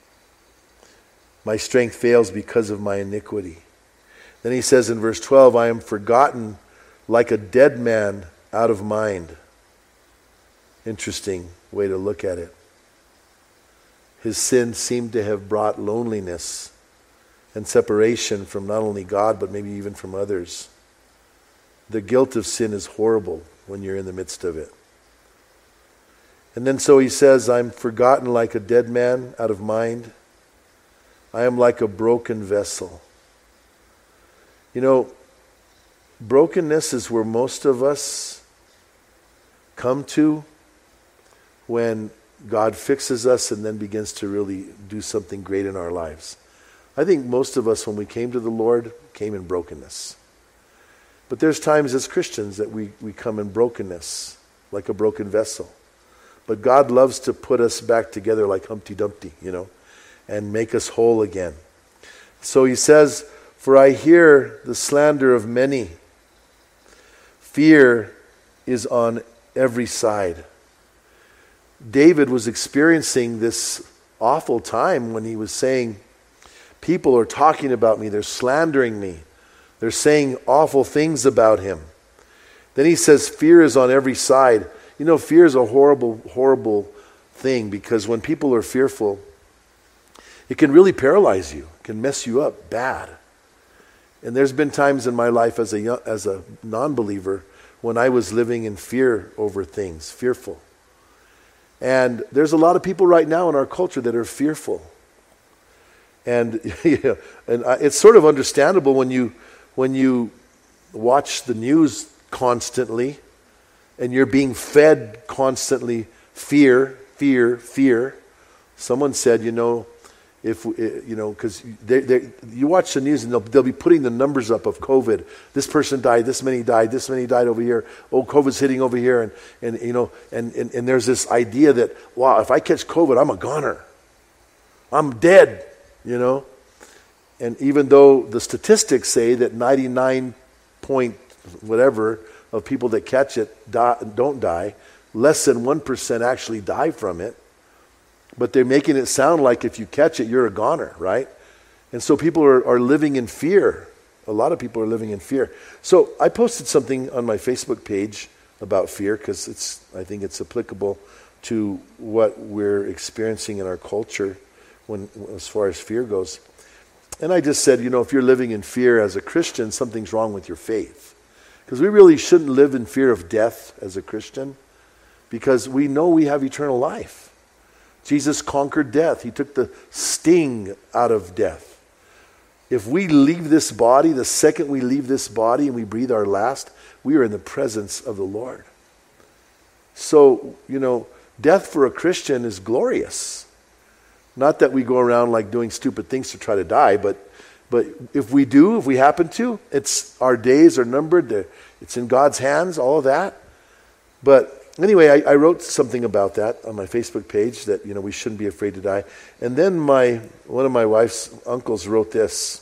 My strength fails because of my iniquity. Then he says in verse 12, I am forgotten like a dead man out of mind. Interesting way to look at it. His sin seemed to have brought loneliness and separation from not only God, but maybe even from others. The guilt of sin is horrible when you're in the midst of it. And then so he says, I'm forgotten like a dead man out of mind. I am like a broken vessel. Brokenness is where most of us come to when God fixes us and then begins to really do something great in our lives. I think most of us, when we came to the Lord, came in brokenness. But there's times as Christians that we come in brokenness, like a broken vessel. But God loves to put us back together like Humpty Dumpty, and make us whole again. So he says, for I hear the slander of many. Fear is on every side. David was experiencing this awful time when he was saying, people are talking about me, they're slandering me, they're saying awful things about him. Then he says, fear is on every side. Fear is a horrible, horrible thing, because when people are fearful, it can really paralyze you, it can mess you up bad. And there's been times in my life as a non-believer when I was living in fear over things, fearful. And there's a lot of people right now in our culture that are fearful. And it's sort of understandable when you watch the news constantly and you're being fed constantly fear, fear, fear. Someone said, because you watch the news and they'll be putting the numbers up of COVID. This person died, this many died over here. Oh, COVID's hitting over here, and there's this idea that, wow, if I catch COVID, I'm a goner. I'm dead, And even though the statistics say that 99 point whatever of people that catch it don't die, less than 1% actually die from it. But they're making it sound like if you catch it, you're a goner, right? And so people are living in fear. A lot of people are living in fear. So I posted something on my Facebook page about fear because I think it's applicable to what we're experiencing in our culture as far as fear goes. And I just said, if you're living in fear as a Christian, something's wrong with your faith. Because we really shouldn't live in fear of death as a Christian, because we know we have eternal life. Jesus conquered death. He took the sting out of death. If we leave this body, the second we leave this body and we breathe our last, we are in the presence of the Lord. So, death for a Christian is glorious. Not that we go around like doing stupid things to try to die, but if we happen to, our days are numbered. It's in God's hands, all of that. But anyway, I wrote something about that on my Facebook page, that we shouldn't be afraid to die. And then one of my wife's uncles wrote this.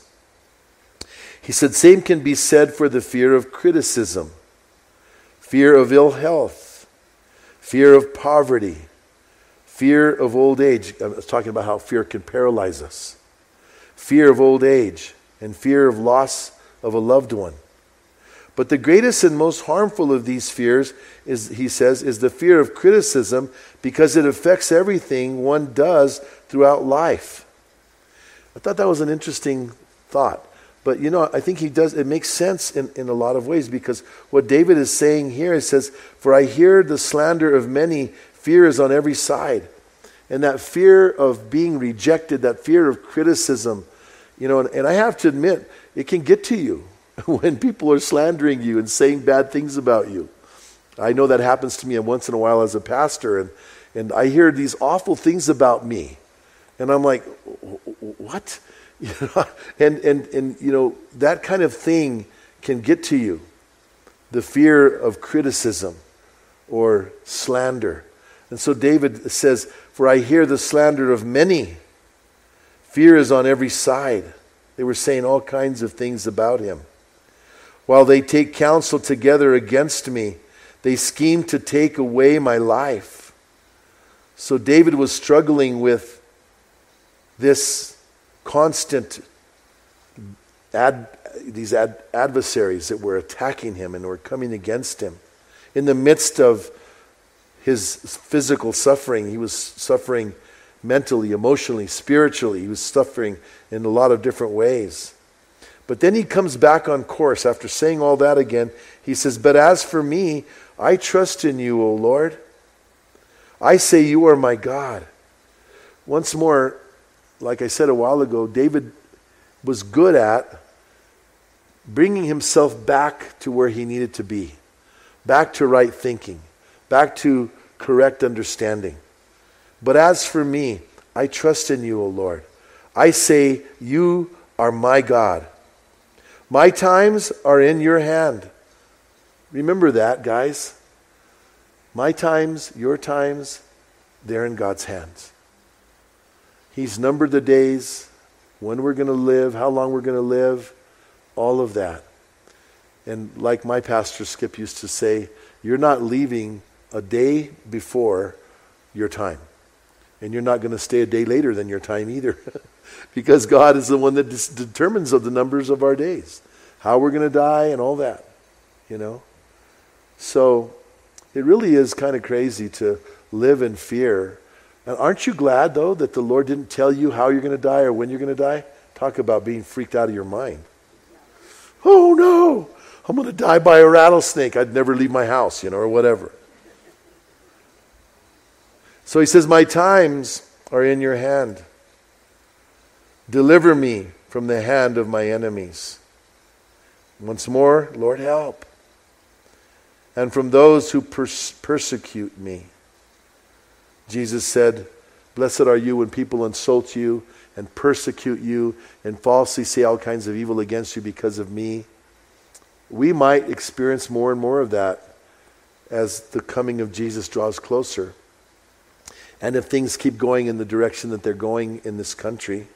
He said, same can be said for the fear of criticism, fear of ill health, fear of poverty, fear of old age. I was talking about how fear can paralyze us. Fear of old age and fear of loss of a loved one. But the greatest and most harmful of these fears is, he says, is the fear of criticism, because it affects everything one does throughout life. I thought that was an interesting thought. But I think it makes sense in a lot of ways, because what David is saying here, it says, "For I hear the slander of many, fear is on every side." And that fear of being rejected, that fear of criticism, and I have to admit, it can get to you when people are slandering you and saying bad things about you. I know that happens to me once in a while as a pastor, and I hear these awful things about me. And I'm like, what? And that kind of thing can get to you. The fear of criticism or slander. And so David says, "For I hear the slander of many. Fear is on every side." They were saying all kinds of things about him. "While they take counsel together against me, they scheme to take away my life." So David was struggling with this constant adversaries that were attacking him and were coming against him. In the midst of his physical suffering, he was suffering mentally, emotionally, spiritually. He was suffering in a lot of different ways. But then he comes back on course after saying all that again. He says, "But as for me, I trust in you, O Lord. I say you are my God." Once more, like I said a while ago, David was good at bringing himself back to where he needed to be, back to right thinking, back to correct understanding. "But as for me, I trust in you, O Lord. I say you are my God. My times are in your hand." Remember that, guys. My times, your times, they're in God's hands. He's numbered the days, when we're going to live, how long we're going to live, all of that. And like my pastor Skip used to say, you're not leaving a day before your time. And you're not going to stay a day later than your time either. Because God is the one that determines the numbers of our days. How we're going to die and all that. So it really is kind of crazy to live in fear. And aren't you glad, though, that the Lord didn't tell you how you're going to die or when you're going to die? Talk about being freaked out of your mind. Oh, no, I'm going to die by a rattlesnake. I'd never leave my house, or whatever. So he says, "My times are in your hand. Deliver me from the hand of my enemies." Once more, Lord, help. "And from those who persecute me." Jesus said, "Blessed are you when people insult you and persecute you and falsely say all kinds of evil against you because of me." We might experience more and more of that as the coming of Jesus draws closer. And if things keep going in the direction that they're going in this country,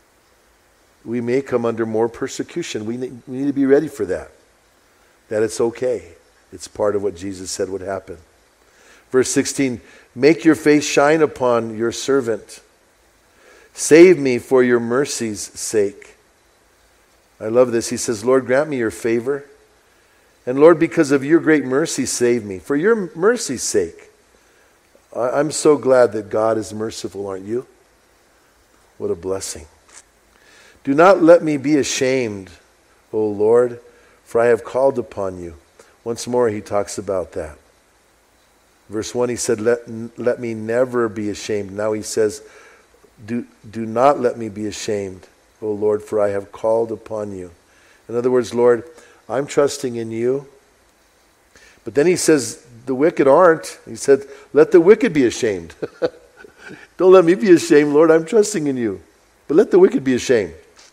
we may come under more persecution. We need to be ready for that. That it's okay. It's part of what Jesus said would happen. Verse 16, "Make your face shine upon your servant. Save me for your mercy's sake." I love this. He says, "Lord, grant me your favor. And Lord, because of your great mercy, save me. For your mercy's sake." I'm so glad that God is merciful, aren't you? What a blessing. "Do not let me be ashamed, O Lord, for I have called upon you." Once more he talks about that. Verse 1, he said, let me never be ashamed. Now he says, do not let me be ashamed, O Lord, for I have called upon you. In other words, Lord, I'm trusting in you. But then he says, the wicked aren't. He said, let the wicked be ashamed. Don't let me be ashamed, Lord. I'm trusting in you. But let the wicked be ashamed.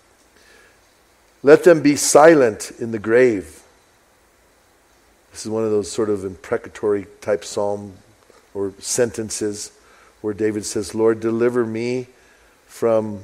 Let them be silent in the grave. This is one of those sort of imprecatory type psalm or sentences where David says, Lord, deliver me from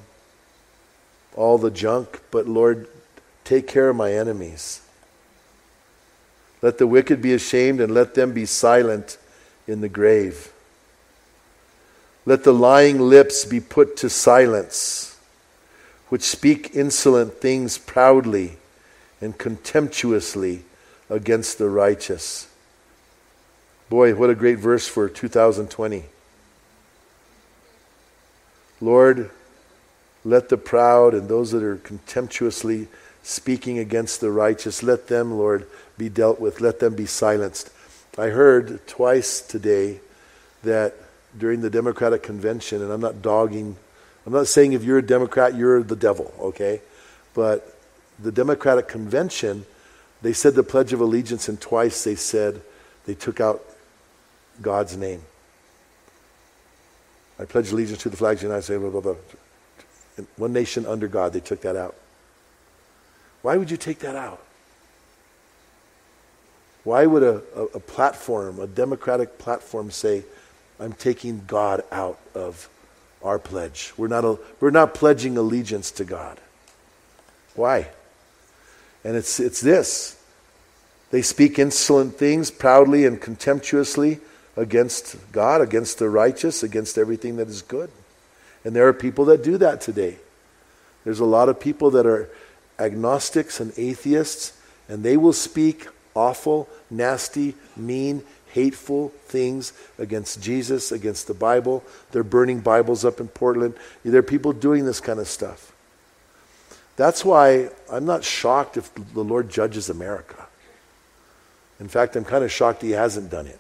all the junk, but Lord, take care of my enemies. Let the wicked be ashamed and let them be silent in the grave. Let the lying lips be put to silence, which speak insolent things proudly and contemptuously against the righteous. Boy, what a great verse for 2020. Lord, let the proud and those that are contemptuously speaking against the righteous, let them, Lord, be dealt with. Let them be silenced. I heard twice today that during the Democratic convention, and I'm not saying if you're a Democrat, you're the devil, okay? But the Democratic convention, they said the Pledge of Allegiance, and twice they said they took out God's name. I pledge allegiance to the flag of the United States, blah, blah, blah. One nation under God, they took that out. Why would you take that out? Why would a platform, a democratic platform, say, I'm taking God out of our pledge? We're not pledging allegiance to God. Why? And it's this. They speak insolent things proudly and contemptuously against God, against the righteous, against everything that is good. And there are people that do that today. There's a lot of people that are agnostics and atheists, and they will speak awful, nasty, mean, hateful things against Jesus, against the Bible. They're burning Bibles up in Portland. There are people doing this kind of stuff. That's why I'm not shocked if the Lord judges America. In fact, I'm kind of shocked he hasn't done it.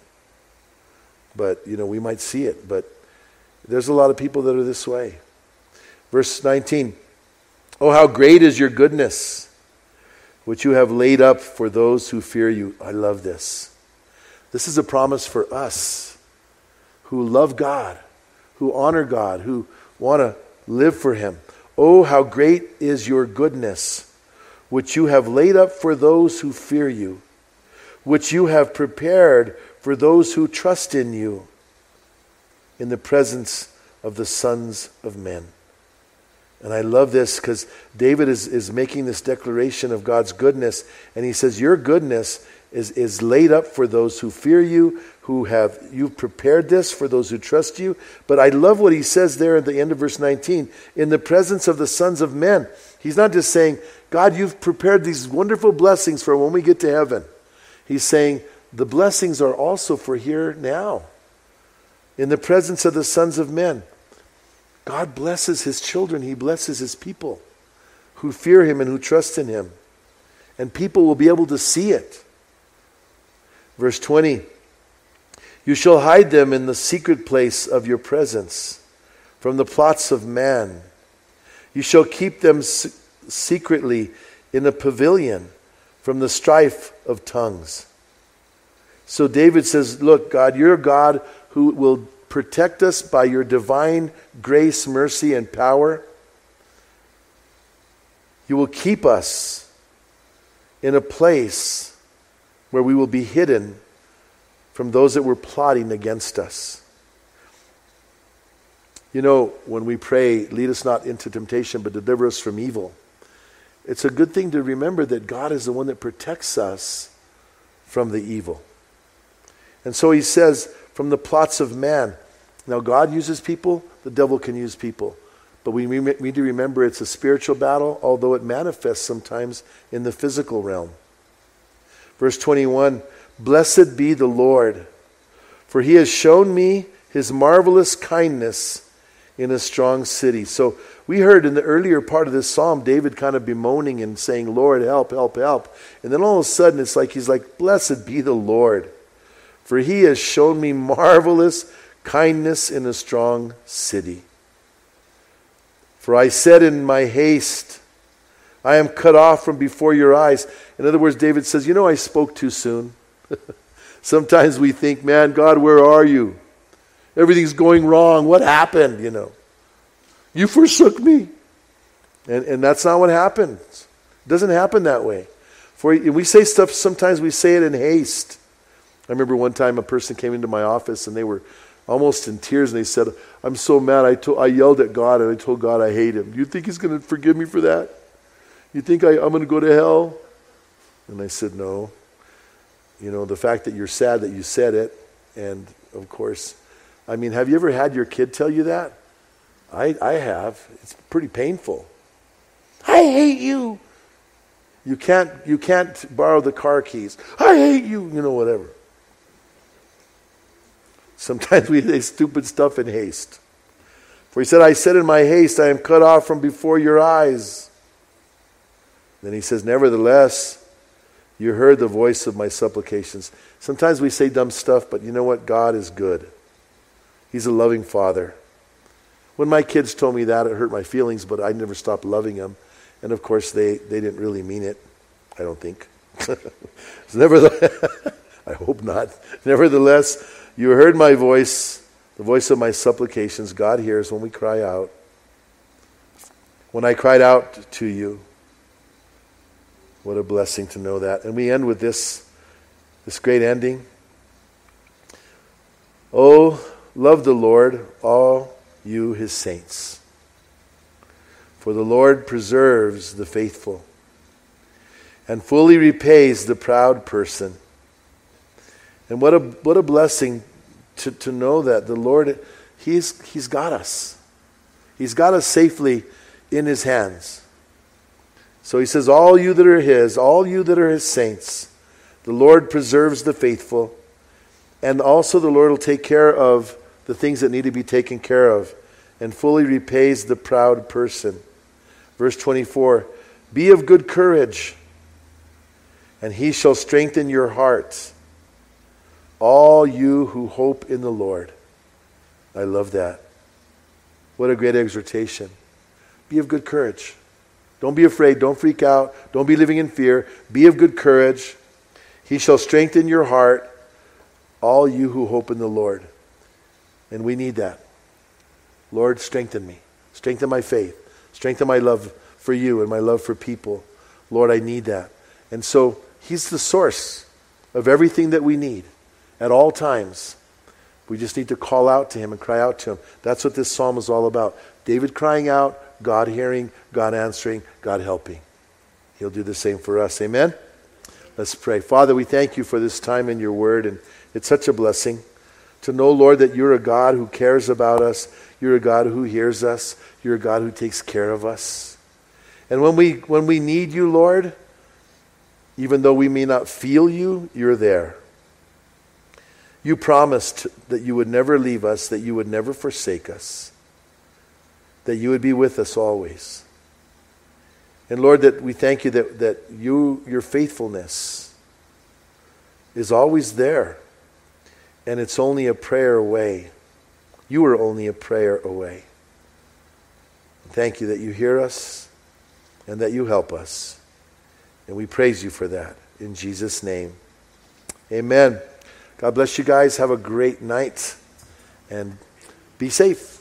But, we might see it. But there's a lot of people that are this way. Verse 19. Oh, how great is your goodness, which you have laid up for those who fear you. I love this. This is a promise for us who love God, who honor God, who want to live for Him. Oh, how great is your goodness, which you have laid up for those who fear you, which you have prepared for those who trust in you, in the presence of the sons of men. And I love this because David is making this declaration of God's goodness, and he says, your goodness is laid up for those who fear you, you've prepared this for those who trust you. But I love what he says there at the end of verse 19, in the presence of the sons of men. He's not just saying, God, you've prepared these wonderful blessings for when we get to heaven. He's saying, the blessings are also for here now. In the presence of the sons of men. God blesses His children. He blesses His people who fear Him and who trust in Him. And people will be able to see it. Verse 20. You shall hide them in the secret place of your presence, from the plots of man. You shall keep them secretly in a pavilion from the strife of tongues. So David says, look, God, you're a God who will protect us by your divine grace, mercy, and power. You will keep us in a place where we will be hidden from those that were plotting against us. When we pray, lead us not into temptation, but deliver us from evil, it's a good thing to remember that God is the one that protects us from the evil. And so he says, from the plots of man. Now God uses people, the devil can use people. But we need to remember it's a spiritual battle, although it manifests sometimes in the physical realm. Verse 21, blessed be the Lord, for He has shown me His marvelous kindness in a strong city. So we heard in the earlier part of this psalm, David kind of bemoaning and saying, Lord, help, help, help. And then all of a sudden it's like he's like, blessed be the Lord, for He has shown me marvelous kindness in a strong city. For I said in my haste, I am cut off from before your eyes. In other words, David says, I spoke too soon. Sometimes we think, man, God, where are you? Everything's going wrong. What happened? You forsook me. And that's not what happens. It doesn't happen that way. For we say stuff, sometimes we say it in haste. I remember one time a person came into my office and they were almost in tears, and they said, I'm so mad. I yelled at God and I told God I hate Him. You think He's going to forgive me for that? You think I'm going to go to hell? And I said, no. The fact that you're sad that you said it, and of course. I mean, have you ever had your kid tell you that? I have. It's pretty painful. I hate you. You can't borrow the car keys. I hate you. Whatever. Sometimes we say stupid stuff in haste. For he said, I said in my haste, I am cut off from before your eyes. Then he says, nevertheless, you heard the voice of my supplications. Sometimes we say dumb stuff, but you know what? God is good. He's a loving Father. When my kids told me that, it hurt my feelings, but I never stopped loving them. And of course, they didn't really mean it, I don't think. Nevertheless, I hope not. Nevertheless, you heard my voice, the voice of my supplications. God hears when we cry out. When I cried out to you, what a blessing to know that. And we end with this great ending. Oh, love the Lord, all you his saints. For the Lord preserves the faithful and fully repays the proud person. And what a blessing to know that the Lord, He's got us. He's got us safely in his hands. So he says, all you that are his, all you that are his saints, the Lord preserves the faithful. And also the Lord will take care of the things that need to be taken care of and fully repays the proud person. Verse 24, be of good courage, and he shall strengthen your hearts, all you who hope in the Lord. I love that. What a great exhortation. Be of good courage. Don't be afraid. Don't freak out. Don't be living in fear. Be of good courage. He shall strengthen your heart, all you who hope in the Lord. And we need that. Lord, strengthen me. Strengthen my faith. Strengthen my love for you and my love for people. Lord, I need that. And so he's the source of everything that we need at all times. We just need to call out to him and cry out to him. That's what this psalm is all about. David crying out, God hearing, God answering, God helping. He'll do the same for us. Amen? Let's pray. Father, we thank you for this time in your word, and it's such a blessing to know, Lord, that you're a God who cares about us. You're a God who hears us. You're a God who takes care of us. And when we need you, Lord, even though we may not feel you, you're there. You promised that you would never leave us, that you would never forsake us, that you would be with us always. And Lord, that we thank you that your faithfulness is always there. And it's only a prayer away. You are only a prayer away. Thank you that you hear us and that you help us. And we praise you for that. In Jesus' name. Amen. God bless you guys. Have a great night. And be safe.